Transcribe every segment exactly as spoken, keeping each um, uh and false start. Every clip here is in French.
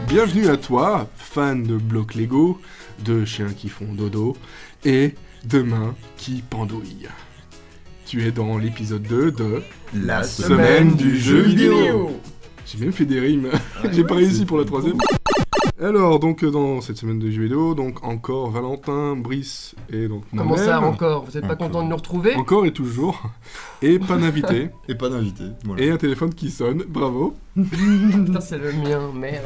Bienvenue à toi, fan de blocs Lego, de chiens qui font dodo et de mains qui pendouillent. Tu es dans l'épisode deux de La semaine, semaine du jeu vidéo. J'ai même fait des rimes, Ah j'ai ouais, pas réussi c'est pour la cool. troisième. Alors, donc, dans cette semaine de jeux vidéo, donc encore Valentin, Brice et donc Comment moi-même. ça encore? Vous êtes pas Encore. content de nous retrouver? Encore et toujours. Et pas d'invité. Et pas d'invité. Voilà. Et un téléphone qui sonne, bravo. Putain, c'est le mien, merde.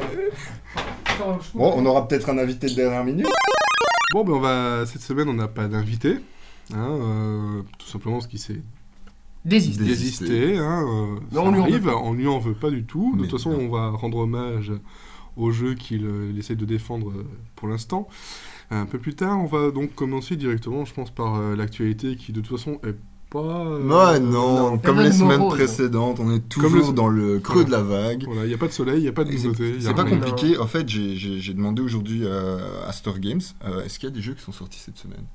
Bon, on aura peut-être un invité de dernière minute. Bon, ben on va. Cette semaine, on n'a pas d'invité. Hein, euh, tout simplement parce qu'il s'est Désiste. Dés- désisté. Hein, euh, Mais ça on lui en arrive, veut pas. on lui en veut pas du tout. De Mais toute façon, non. on va rendre hommage au jeu qu'il euh, il essaie de défendre euh, pour l'instant. Un peu plus tard, on va donc commencer directement, je pense, par euh, l'actualité qui, de toute façon, est pas. euh, Ouais, non, non, comme période les semaines morose. précédentes, on est Comme toujours le- dans le creux de la vague. Voilà, il n'y a pas de soleil, il n'y a pas de Et c'est- nouveauté. y a C'est pas rien. compl- compliqué. En fait, j'ai- j'ai j'ai demandé aujourd'hui euh, à Store Games, euh, est-ce qu'il y a des jeux qui sont sortis cette semaine?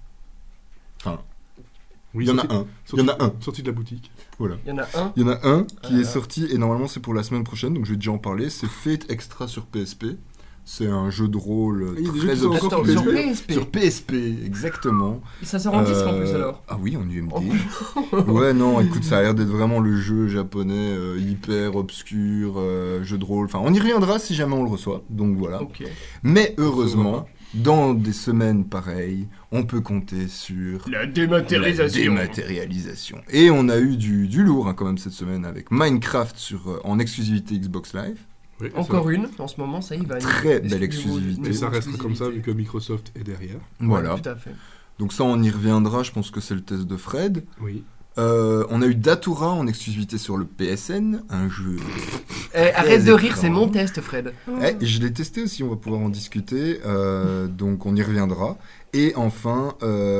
Enfin, Oui, il y en a sorti- un. sorti- Il y en a un. Sorti de la boutique. Voilà. Il y en a un. Il y en a un qui Ah est là. sorti et normalement c'est pour la semaine prochaine, donc je vais déjà en parler. C'est Fate Extra sur P S P. C'est un jeu de rôle Il y a des jeux très qui sont encore Attends, sur sur P S P? P S P. Sur P S P, exactement. Et ça sort en disque en plus Euh, alors. Ah oui, en U M D. Oh. Ouais, non, écoute, ça a l'air d'être vraiment le jeu japonais euh, hyper obscur, euh, jeu de rôle. Enfin, on y reviendra si jamais on le reçoit. Donc voilà. Ok. Mais heureusement, dans des semaines pareilles, on peut compter sur La la dématérialisation. dématérialisation. Et on a eu du, du lourd hein, quand même cette semaine avec Minecraft sur, euh, en exclusivité Xbox Live. Oui, c'est Encore vrai. une, en ce moment, ça y va. Très Des- belle des- exclusivité. des- Et ça des restera comme ça vu exclusivités. que Microsoft est derrière. Voilà. Ouais, tout à fait. Donc ça, on y reviendra. Je pense que c'est le test de Fred. Oui. Euh, on a eu Datura en exclusivité sur le P S N, un jeu. Eh, arrête de rire, étrange. c'est mon test, Fred. Eh, et je l'ai testé aussi, on va pouvoir en discuter, euh, donc on y reviendra. Et enfin,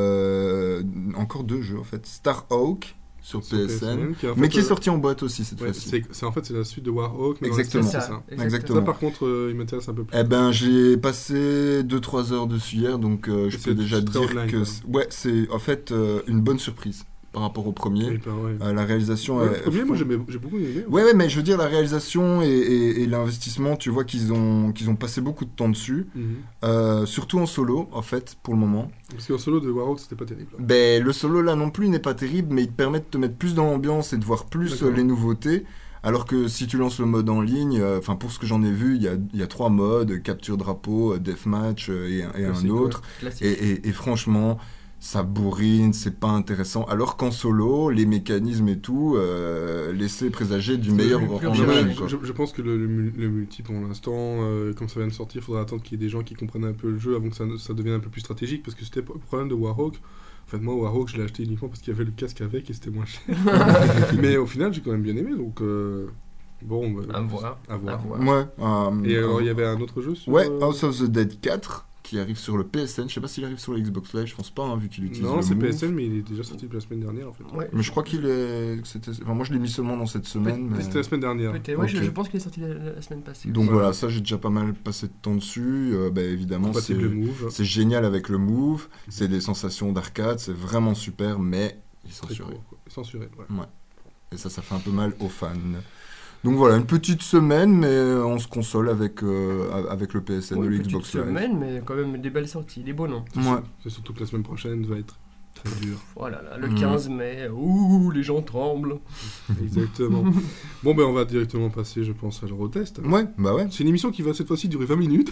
euh, encore deux jeux en fait, Starhawk sur Sur P S N, qui, en mais fait, qui est euh, sorti en boîte aussi cette ouais, fois-ci. c'est, c'est- en fait, c'est la suite de Warhawk, mais dans Exactement. l'espace, C'est c'est ça. ça. Exactement. Ça, par contre, euh, il m'intéresse un peu plus. Eh ben, j'ai passé deux trois heures dessus hier, donc euh, je Et peux c'est- déjà c'est très dire online, que quoi. c'est- ouais, c'est en fait euh, une bonne surprise par rapport au premier. Oui, bah, ouais. Euh, la réalisation Ouais, est- le premier, moi, j'aimais- j'ai beaucoup aimé. Ouais, ouais, mais je veux dire, la réalisation et, et- et l'investissement, tu vois qu'ils ont, qu'ils ont passé beaucoup de temps dessus, Mhm. euh, surtout en solo, en fait, pour le moment. Parce qu'en solo de Warhawk, c'était pas terrible. Ben, le solo, là non plus, n'est pas terrible, mais il te permet de te mettre plus dans l'ambiance et de voir plus D'accord. euh, les nouveautés. Alors que si tu lances le mode en ligne, enfin pour ce que j'en ai vu, il y a, il y a trois modes, capture drapeau, euh, deathmatch euh, et, un- et un Classique, autre. Classique. Et, et- et franchement, ça bourrine, c'est pas intéressant. Alors qu'en solo, les mécanismes et tout euh, laissaient présager du C'est meilleur plus- plus en Je, original, online, je- quoi. je- je pense que le, le mul- le multi, pour l'instant, euh, comme ça vient de sortir, il faudra attendre qu'il y ait des gens qui comprennent un peu le jeu avant que ça, ne- ça devienne un peu plus stratégique. Parce que c'était le problème de Warhawk. En fait, moi, Warhawk, je l'ai acheté uniquement parce qu'il y avait le casque avec et c'était moins cher. Mais au final, j'ai quand même bien aimé. Donc, euh, bon, bah, À voir. à voir. À voir. Ouais. euh, Et alors, euh, il y avait un autre jeu sur. Ouais, euh, House of the Dead quatre qui arrive sur le P S N. Je sais pas s'il arrive sur le Xbox Live, je pense pas, hein, vu qu'il utilise Non, le c'est Move. P S N, mais il est déjà sorti depuis la semaine dernière en fait. Ouais. Mais je crois qu'il est. que c'était- Enfin, moi, je l'ai mis seulement dans cette semaine. mais- C'était la semaine dernière. Peut-être. Ouais, je, Ok. je pense qu'il est sorti la, la semaine passée. Donc Ouais. voilà, ça, j'ai déjà pas mal passé de temps dessus. Euh, bah, évidemment, c'est. Compatible Move. C'est génial avec le Move, c'est des sensations d'arcade, c'est vraiment super, mais il est Très censuré. court, quoi. Censuré, ouais. Et ça, ça fait un peu mal aux fans. Donc voilà, une petite semaine, mais euh, on se console avec, euh, avec le P S N Ouais, de une l'Xbox petite Live. semaine, mais quand même des belles sorties, des beaux noms. Ouais. C'est surtout que la semaine prochaine va être très dure. Voilà, là, le Mhm. quinze mai, ouh, les gens tremblent. Exactement. Bon, ben on va directement passer, je pense, à l'Eurotest. Ouais, bah ouais. C'est une émission qui va cette fois-ci durer vingt minutes.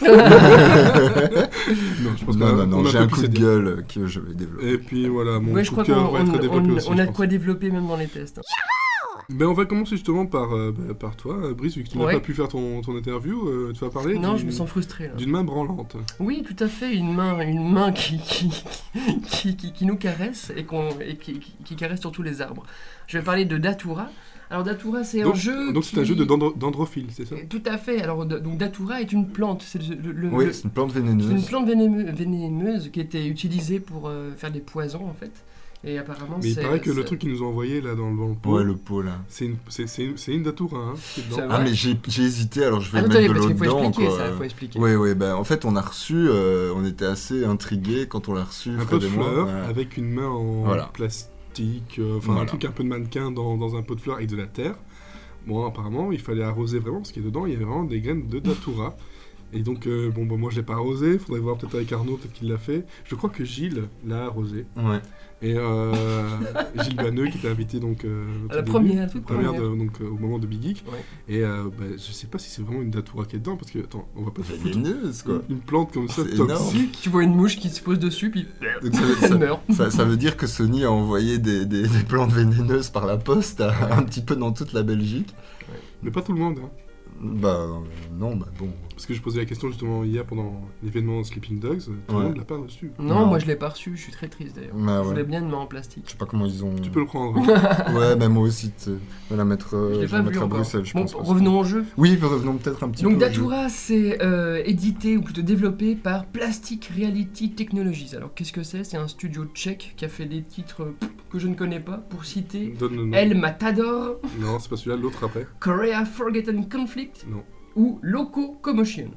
non, je pense Non, qu'on a- non, non, on a j'ai un un peu coup de plus gueule que je vais développer. Et puis voilà, mon Ouais, je coup crois de cœur qu'on va être on- développé on- aussi. on je a de pense. quoi développer même dans les tests. Ben, on va commencer justement par, euh, bah, par toi, euh, Brice, vu que tu n'as Ouais. pas pu faire ton, ton interview, euh, tu vas parler Non, d'une- je me sens frustré là. d'une main branlante. Oui, tout à fait, une main, une main qui, qui, qui, qui, qui nous caresse et, qu'on, et qui, qui, qui caresse surtout les arbres. Je vais parler de Datura. Alors Datura, c'est un Donc, jeu. donc c'est qui- un jeu de dendro- dendrophile, c'est ça? Tout à fait. Alors d- donc Datura est une plante. C'est le, le- le- Oui, le- c'est une plante c'est une vénéneuse. plante vénémeux- vénéneuse qui était utilisée pour euh, faire des poisons en fait. Et apparemment, Mais il c'est- paraît que le c'est- truc qu'ils nous ont envoyé là dans le, dans le pot, Ouais, le pot là. c'est une, c'est, c'est une, c'est une Datura. Hein, qui est dedans. Ça Ah, Ouais. mais j'ai j'ai hésité, alors je vais Ah, mettre attendez, de parce l'eau qu'il faut dedans. expliquer quoi. ça, il faut expliquer. Oui, oui, ben en fait, on a reçu, euh, on était assez intrigués quand on l'a reçu, Un pot Fred de et moi. fleurs Ouais. avec une main en Voilà. plastique, euh, enfin un Voilà. truc un peu de mannequin dans, dans un pot de fleurs avec de la terre. Bon, apparemment, il fallait arroser vraiment parce qu'il y a dedans, il y avait vraiment des graines de Datura. Et donc, euh, bon, bah, moi je l'ai pas arrosé, faudrait voir peut-être avec Arnaud, peut-être qu'il l'a fait. Je crois que Gilles l'a arrosé. Ouais. Et euh, Gilles Banneux qui était invité donc euh, au À la tout première, début, la toute première première. de- donc euh, au moment de Big Geek. Ouais. Et euh, bah, je sais pas si c'est vraiment une datura qui est dedans parce que attends, on va pas se foutre Vénéneuse, quoi. une plante comme ça C'est toxique. Tu vois une mouche qui se pose dessus, puis Donc ça, elle ça- meurt. ça- ça veut dire que Sony a envoyé des, des- des plantes vénéneuses par la poste à- un petit peu dans toute la Belgique. Mais pas tout le monde. Hein. Bah euh, non, bah bon. Parce que je posais la question justement hier pendant l'événement Sleeping Dogs, tout le Ouais. monde l'a pas reçu. Non, Non. moi je l'ai pas reçu, je suis très triste d'ailleurs. Bah, Je ouais. voulais bien une main en plastique. Je sais pas comment ils ont. Tu peux le prendre. Hein. Ouais, bah moi aussi, tu sais. Je vais la mettre, euh, Je l'ai je pas vais la vu mettre à encore. Bruxelles, je Bon, pense. parce que- revenons au jeu. Oui, revenons peut-être un petit Donc peu. au jeu. Datura, c'est euh, édité ou plutôt développé par Plastic Reality Technologies. Alors qu'est-ce que c'est? C'est un studio tchèque qui a fait des titres euh, que je ne connais pas, pour citer Donne le nom. El Matador, Non, c'est pas celui-là, l'autre après. Korea Forgotten Conflict Non. ou Loco Commotion.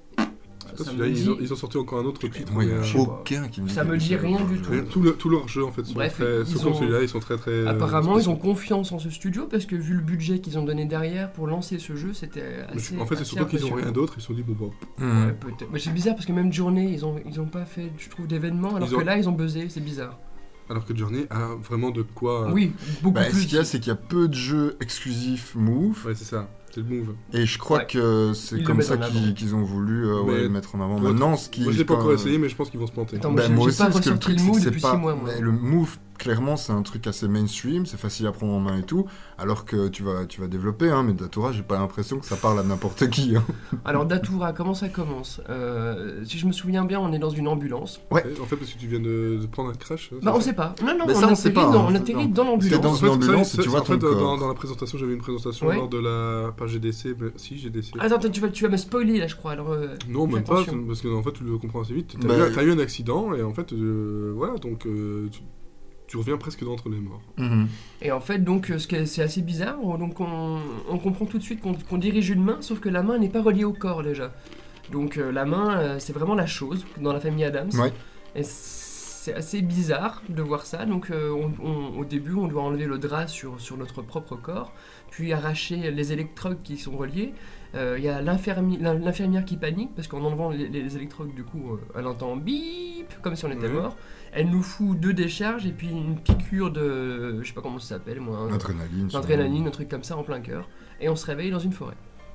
C'est pas Ça celui-là, me ils, dit- ont, ils ont sorti encore un autre titre. Moi, il y mais, a je sais euh, pas. aucun qui me dit Ça me quelque dit chose. rien du tout. mais tout le- tous leurs jeux en fait sont Bref, très. ils Sauf comme ont- celui-là, ils sont très très. euh, Apparemment, ils spéciaux. ont confiance en ce studio parce que vu le budget qu'ils ont donné derrière pour lancer ce jeu, c'était Mais assez. En fait, c'est assez surtout qu'ils ont impressionnant. rien d'autre, ils se sont dit bon bah. Hmm. Ouais, peut-être. Mais c'est bizarre parce que même Journée, ils ont, ils ont pas fait, je trouve, d'événements, alors Ils ont- que là, ils ont buzzé, c'est bizarre. Alors que Journey a vraiment de quoi. Oui, beaucoup Bah, plus. ce qu'il y a, c'est qu'il y a peu de jeux exclusifs Move. Ouais, c'est ça, c'est le move. Et je crois Ouais. que c'est Ils le comme mettent ça en avant. qu'ils qu'ils ont voulu euh, ouais, Mais- le mettre en avant. Moi, Maintenant, ce qui. Moi, je l'ai pas quand- encore essayé, mais je pense qu'ils vont se planter. Attends, Bah, j'ai- moi j'ai aussi, pas parce que le ressorti truc, le c'est move que c'est depuis pas. six mois, moi. mais le Move, clairement, c'est un truc assez mainstream, c'est facile à prendre en main et tout. Alors que tu vas, tu vas développer, hein, mais Datura, j'ai pas l'impression que ça parle à n'importe qui. Hein. Alors, Datura, comment ça commence? Euh, Si je me souviens bien, on est dans une ambulance. Ouais. En fait, parce que tu viens de, de prendre un crash. hein, Bah, c'est on ça sait pas. Non, non, Mais on ça, on sait atterrit pas, dans, hein, on c'est atterrit dans- dans l'ambulance. dans En une fait, ambulance ça, et tu vois en fait, ton dans, corps. dans la présentation, j'avais une présentation Ouais. lors de la. Pas G D C, mais si, G D C. Attends, attends, tu vas, tu vas me spoiler là, je crois. Alors, euh, Non, fais même pas, attention. parce que en fait, tu le comprends assez vite. T'as Bah, eu, un- t'as eu un accident, et en fait, euh, voilà, donc euh, tu, tu reviens presque d'entre les morts. Mhm. Et en fait, donc, euh, ce qui est- c'est assez bizarre. Donc, on, on comprend tout de suite qu'on qu'on dirige une main, sauf que la main n'est pas reliée au corps déjà. Donc, euh, la main, euh, c'est vraiment la chose dans la famille Adams. Ouais. Et c'est assez bizarre de voir ça. Donc, euh, on- on- au début, on doit enlever le drap sur, sur notre propre corps, puis arracher les électrodes qui sont reliés. Euh, Il y a l'infirmi- l'in- l'infirmière qui panique parce qu'en enlevant les, les électrodes, du coup, euh, elle entend bip comme si on était Mhm. mort. Elle nous fout deux décharges et puis une piqûre de, je sais pas comment ça s'appelle, moi, un- Adrénaline. d'adrénaline, un truc comme ça en plein cœur. Et on se réveille dans une forêt.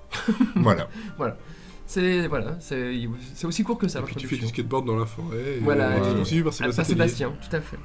Voilà. C'est voilà, c'est c'est aussi court que ça. et puis tu fais du l'introduction. skateboard dans la forêt. Et Voilà, et tu es et- poursuivi par Ah, Sébastien. par Tellier. Sébastien, tout à fait.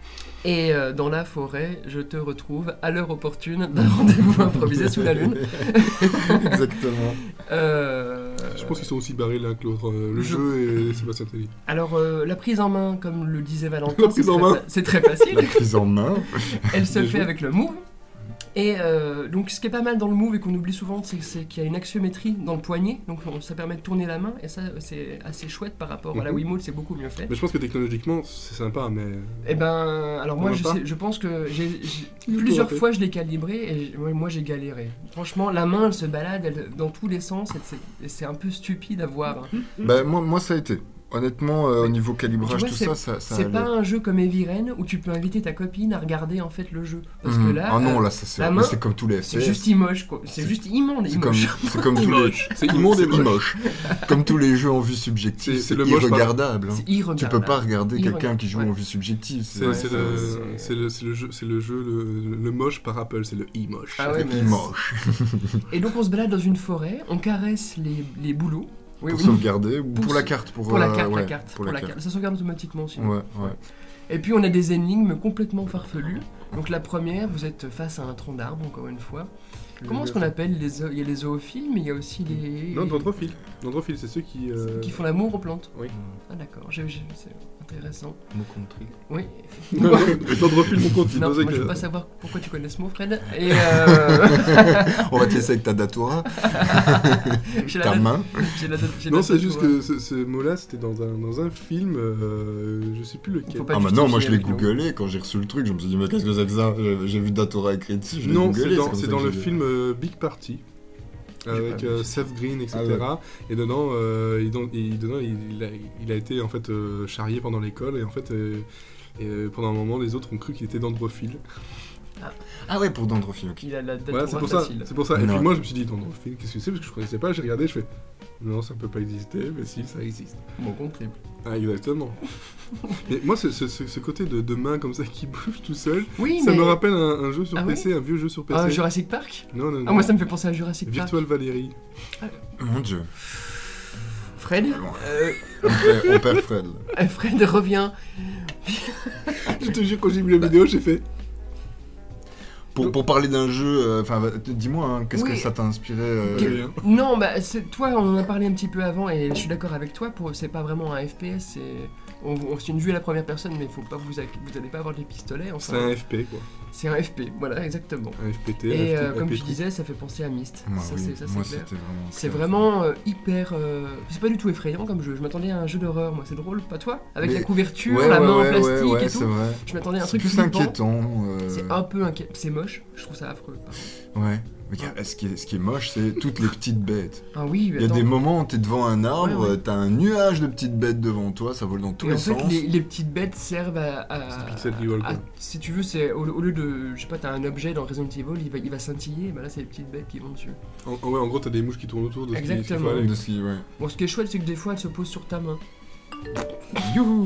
Et euh, dans la forêt, je te retrouve à l'heure opportune d'un rendez-vous improvisé sous la lune. Exactement. Euh, Je pense qu'ils sont aussi barrés l'un que l'autre, euh, le Je- jeu et Sébastien Tellier. Alors, euh, la prise en main, comme le disait Valentin, La c'est prise en très main. fa- c'est très facile. La prise en main. Elle se Bien fait joué. avec le move. Et euh, donc, ce qui est pas mal dans le move et qu'on oublie souvent, c'est c'est qu'il y a une axiométrie dans le poignet. Donc, on- ça permet de tourner la main. Et ça, c'est assez chouette par rapport à la Mhm. Wiimote, c'est beaucoup mieux fait. Mais je pense que technologiquement, c'est sympa, mais. Eh ben, alors On moi, va je, pas sais- je pense que j'ai j'ai- Il faut plusieurs rater. fois je l'ai calibré et j'ai- ouais, moi j'ai galéré. Franchement, la main elle se balade elle- dans tous les sens et c'est- et c'est un peu stupide à voir. Bah, moi, moi, ça a été. Honnêtement, euh, au Mais niveau calibrage, tu vois, tout c'est- ça, ça, ça C'est allait. pas un jeu comme Heavy Rain où tu peux inviter ta copine à regarder en fait le jeu. Parce que Mhm. là, Ah non, euh, là, ça, c'est la mais main, c'est comme tous les F P S. c'est juste immoche quoi. C'est C'est- juste immonde, C'est comme, immoche. c'est comme tous les. Immoche. C'est immonde et C'est moche. Comme tous les jeux en vue subjective, C'est- c'est c'est le moche par- irregardable. hein. C'est irregardable. Tu peux pas regarder Irregardable. quelqu'un qui joue Ouais. en vue subjective. C'est Ouais, c'est ça, le, c'est- c'est le, c'est le jeu, c'est le, jeu le, le moche par Apple, c'est le e-moche. Ah ouais, mais- moche. Et donc on se balade dans une forêt, on caresse les, les bouleaux. Oui, Pour oui. sauvegarder ou Pour pour la sau- carte pour, Pour la euh, carte, ouais, la carte. Pour la carte. Ça sauvegarde automatiquement sinon. Ouais, ouais. Et puis on a des énigmes complètement farfelues. Donc la première, vous êtes face à un tronc d'arbre, encore une fois. Comment est-ce qu'on appelle les zo- Il y a les zoophiles, mais il y a aussi les... Non, dendrophiles. Dendrophiles, c'est ceux qui. euh, qui font l'amour aux plantes. Oui. Ah d'accord, j'ai- j'ai- c'est intéressant. Mon country. Oui. Dendrophiles, mon compte, il Non, dosait moi je que- veux pas savoir pourquoi tu connais ce mot, Fred. Et euh... On va te laisser avec ta Datura, j'ai la ta date- main. j'ai la date- j'ai la Non, date c'est de juste toi. que ce, ce mot-là, c'était dans un, dans un film, euh, je sais plus lequel. Faut pas Ah bah non, moi justifier je l'ai avec nous. googlé quand j'ai reçu le truc, je me suis dit mais qu'est-ce que c'est que ça J'ai- J'ai vu Datura écrit dessus, je l'ai Non, googlé. c'est dans, comme c'est ça dans que le j'ai vu. film euh, Big Party. Avec pas vu euh, ça. Seth Green, et cetera. Ah ouais. Et dedans, euh, il, don- il- dedans il, il a, il a été en fait euh, charrié pendant l'école et en fait euh, et, euh, pendant un moment les autres ont cru qu'il était dendrophile. Ah ouais, pour Dendrophile, ok. Il a la date Voilà, c'est pour ça. facile. C'est pour ça. Et Non. puis moi je me suis dit dendrophile, qu'est-ce que c'est parce que je connaissais pas. J'ai regardé, je fais Non, ça peut pas exister, mais si, ça existe. Bon, compte triple. Ah, exactement. Mais moi, ce, ce, ce ce côté de, de main comme ça qui bouge tout seul, Oui, ça mais... me rappelle un, un jeu sur Ah P C, un vieux jeu sur P C. Ah, Jurassic Park Non, non, non. Ah, moi ça me fait penser à Jurassic Park. Virtual Valérie. Mon dieu. Fred euh, On perd, on perd Fred. là. euh, Fred revient. Je te jure, quand j'ai vu la vidéo, j'ai fait. Pour, pour parler d'un jeu, enfin, euh, dis-moi, hein, qu'est-ce Oui. que ça t'a inspiré euh, Que- rien. Non, bah c'est toi, on en a parlé un petit peu avant et je suis d'accord avec toi. Pour, c'est pas vraiment un F P S, c'est on, on- c'est une vue à la première personne, mais faut pas vous, acc- vous allez pas avoir des pistolets. Enfin, C'est un F P, quoi. c'est un F P, voilà, exactement. Un F P T, Et un euh, F P T. comme je disais, ça fait penser à Myst. Moi, ça, oui. c'est, ça, Moi, c'est clair. c'était vraiment. C'est clair. vraiment euh, hyper. euh, C'est pas du tout effrayant comme jeu. Je m'attendais à un jeu d'horreur, moi. C'est drôle, pas toi Avec Mais- la couverture, Ouais, la ouais, main en ouais, plastique ouais, ouais, et c'est tout. vrai. Je m'attendais à un C'est truc plus flippant. inquiétant. euh, C'est un peu inquiétant. C'est moche. Je trouve ça affreux. par contre. Ouais. Mais regarde, ce qui est, ce qui est moche, c'est toutes les petites bêtes. Ah oui, mais Il y a attends. des moments où t'es devant un arbre, Ouais, ouais. t'as un nuage de petites bêtes devant toi, ça vole dans tous Et les en fait, sens. les, les petites bêtes servent à. à- C'est Pixel qui volent, à- quoi. Si tu veux, c'est au, au lieu de. Je sais pas, t'as un objet dans Resident Evil, il va, il va scintiller, bah là, c'est les petites bêtes qui vont dessus. En, en- ouais, en gros, t'as des mouches qui tournent autour de ce qui- ce qu'il faut Exactement. aller. De ce qui- ouais. Bon, ce qui est chouette, c'est que des fois, elle se pose sur ta main. Youhou.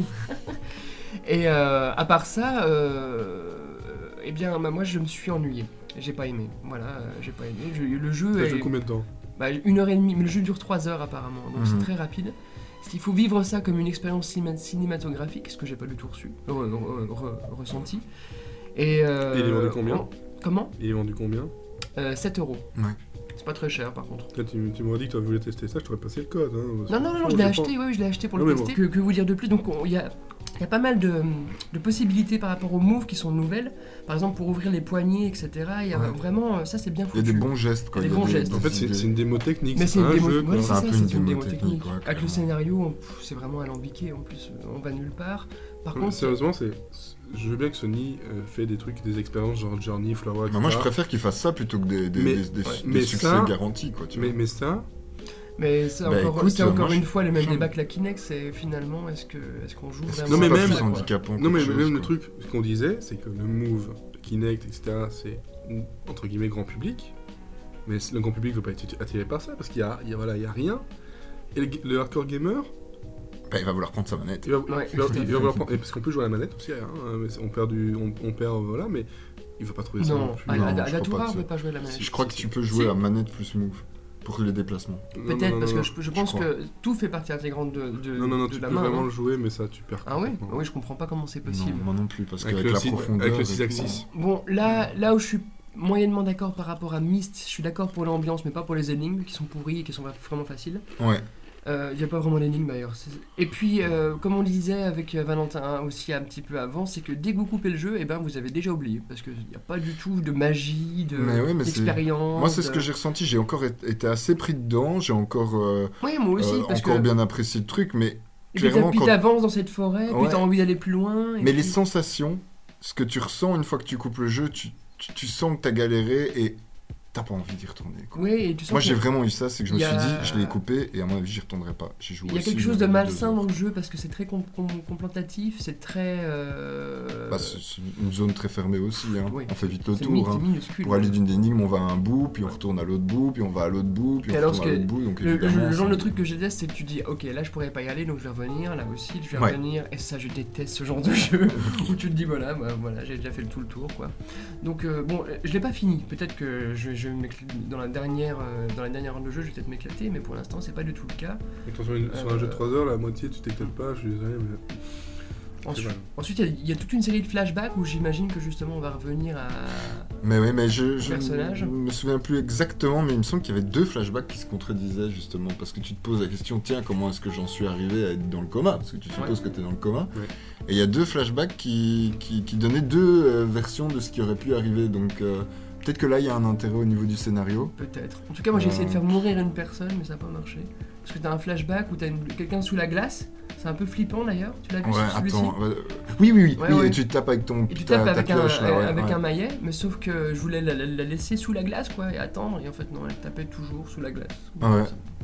Et euh, à part ça, euh, eh bien, bah, moi, je me suis ennuyé. J'ai pas aimé. Voilà, euh, j'ai pas aimé. Je- le jeu T'as est. joué combien de temps? Bah, une heure et demie, mais le jeu dure trois heures apparemment, donc Mhm. c'est très rapide. Il faut vivre ça comme une expérience cinéma- cinématographique, ce que j'ai pas du tout reçu, re- re- re- ressenti. Et, euh, Et il est vendu combien on- Comment Il est vendu combien? euh, sept euros. Ouais. C'est pas très cher par contre. Là, tu, tu m'aurais dit que tu voulais tester ça, je t'aurais passé le code. Hein, parce Non, que non, non, franchement, je l'ai j'ai acheté, oui, je l'ai acheté pour Non, le mais tester. Que, que vous dire de plus? Donc il y a, il y a pas mal de, de possibilités par rapport aux moves qui sont nouvelles. Par exemple, pour ouvrir les poignées, et cetera. Il y a Ouais. vraiment, euh, ça c'est bien Il y foutu. a des bons gestes, quoi. Il y a des bons gestes. pas- En fait, c'est idées. c'est une démo technique, Mais c'est c'est une pas un démo, jeu. ouais, quoi. c'est C'est un ça, peu c'est une une démo démo technique, technique. ouais, Avec clairement. le scénario, on- pff, c'est vraiment alambiqué en plus, on va nulle part. Par Mais contre, Sérieusement, c'est. Je veux bien que Sony euh, fait des trucs, des expériences genre Journey, Flower, et Bah, moi, je cetera. préfère qu'ils fassent ça plutôt que des, des, Mais- des, des- ouais. des Mais succès ça- garantis, quoi. Tu Mais, vois. mais ça, mais c'est Bah, encore, écoute, c'est euh, encore moi, une je- fois le même je- débat que la Kinect, c'est finalement est-ce que est-ce qu'on joue Est-ce que vraiment Non, mais c'est pas même- plus ça, quoi. handicapant non mais qu'autre chose, même le quoi. truc, ce qu'on disait, c'est que le Move, Kinect, et cetera, c'est entre guillemets grand public, mais le grand public ne veut pas être attiré par ça parce qu'il y a, il y a, voilà, il y a rien. Et le, le hardcore gamer, Bah, il va vouloir prendre sa manette. il va, Ouais. il va- il va vouloir prendre, et parce qu'on peut jouer à la manette aussi, hein, mais c'est- on perd du, on, on perd, voilà, mais il va pas trouver ça non, Non, plus. à, Non, à- à je la crois pas Toura, que on ça- peut pas jouer à la manette. Je crois que tu peux jouer Si. à manette plus move pour les déplacements. Non, Peut-être non, parce non, que je, je pense crois. que tout fait partie intégrante de, de, non, non, non, de tu la peux main. vraiment hein. le jouer, mais ça, tu perds. Ah oui, complètement. ah oui, je comprends pas comment c'est possible. Non, moi non plus, parce Avec qu'avec le la six- profondeur. avec le et six tout- axis. Bon, là, là où je suis moyennement d'accord par rapport à Myst, je suis d'accord pour l'ambiance, mais pas pour les énigmes qui sont pourries et qui sont vraiment faciles. Ouais. Il n'y a pas vraiment d'énigmes d'ailleurs. C'est- Et puis, euh, comme on le disait avec euh, Valentin hein, aussi un petit peu avant, c'est que dès que vous coupez le jeu, eh ben, vous avez déjà oublié. Parce qu'il n'y a pas du tout de magie, de- Mais oui, mais c'est- d'expérience. Moi, c'est ce de- que j'ai ressenti. J'ai encore été été assez pris dedans. J'ai encore, euh, Oui, moi aussi, euh, parce encore que. bien apprécié le truc, mais Et puis clairement, puis quand- t'avances dans cette forêt, puis Ouais. t'as envie d'aller plus loin. et Mais les puis- sensations, ce que tu ressens une fois que tu coupes le jeu, tu, tu, tu sens que t'as galéré et t'as pas envie d'y retourner, quoi. Oui, et tu sens Moi, que- j'ai vraiment eu ça, c'est que je me Il y suis a- dit, je l'ai coupé et à mon avis, j'y retournerai pas. J'y joue Il y a aussi, quelque chose mais de deux malsain heures. dans le jeu parce que c'est très com- com- contemplatif, c'est très. euh, Bah, c'est c'est une zone très fermée aussi. Hein. Oui. On fait vite le c'est mi- tour. c'est Hein. minuscule. Pour aller d'une énigme, on va à un bout, puis on retourne à l'autre bout, puis on va à l'autre bout, puis Et on alors, retourne à ce que- l'autre bout. Donc, Le, le- évidemment, le genre c'est- de truc que je déteste, c'est que tu dis, ok, là je pourrais pas y aller, donc je vais revenir, là aussi je vais Ouais. revenir, et ça je déteste ce genre de jeu où tu te dis, voilà, bah, voilà j'ai déjà fait le tout le tour, quoi. Donc, euh, bon, je l'ai pas fini, peut-être que je, je vais m'écl- dans la dernière euh, dans la dernière heure de jeu, je vais peut-être m'éclater, mais pour l'instant, c'est pas du tout le cas. Attends, sur, une- sur un Euh, jeu de trois heures, la moitié, tu t'éclates pas, je suis désolé, mais. c'est Ensuite, mal. ensuite, il y a- il y, a toute une série de flashbacks où j'imagine que justement on va revenir à. Mais oui, mais je, je personnage. me souviens plus exactement, mais il me semble qu'il y avait deux flashbacks qui se contredisaient justement, parce que tu te poses la question, tiens, comment est-ce que j'en suis arrivé à être dans le coma? Parce que tu supposes que tu es dans le coma. Ouais. Et il y a deux flashbacks qui, qui, qui donnaient deux euh, versions de ce qui aurait pu arriver, donc euh, peut-être que là il y a un intérêt au niveau du scénario. Peut-être. En tout cas, moi j'ai Euh. essayé de faire mourir une personne, mais ça n'a pas marché. Parce que t'as un flashback où t'as une- quelqu'un sous la glace. C'est un peu flippant d'ailleurs. Tu l'as vu Ouais, sur celui-ci? attends. euh, oui, oui, oui, Ouais, oui, ouais. et tu tapes avec ton Et tu ta- tapes ta avec, un, cloche, là, euh, ouais, avec ouais. un maillet, mais sauf que je voulais la, la- la laisser sous la glace quoi, et attendre, et en fait non, elle tapait toujours sous la glace. Ah ouais. Je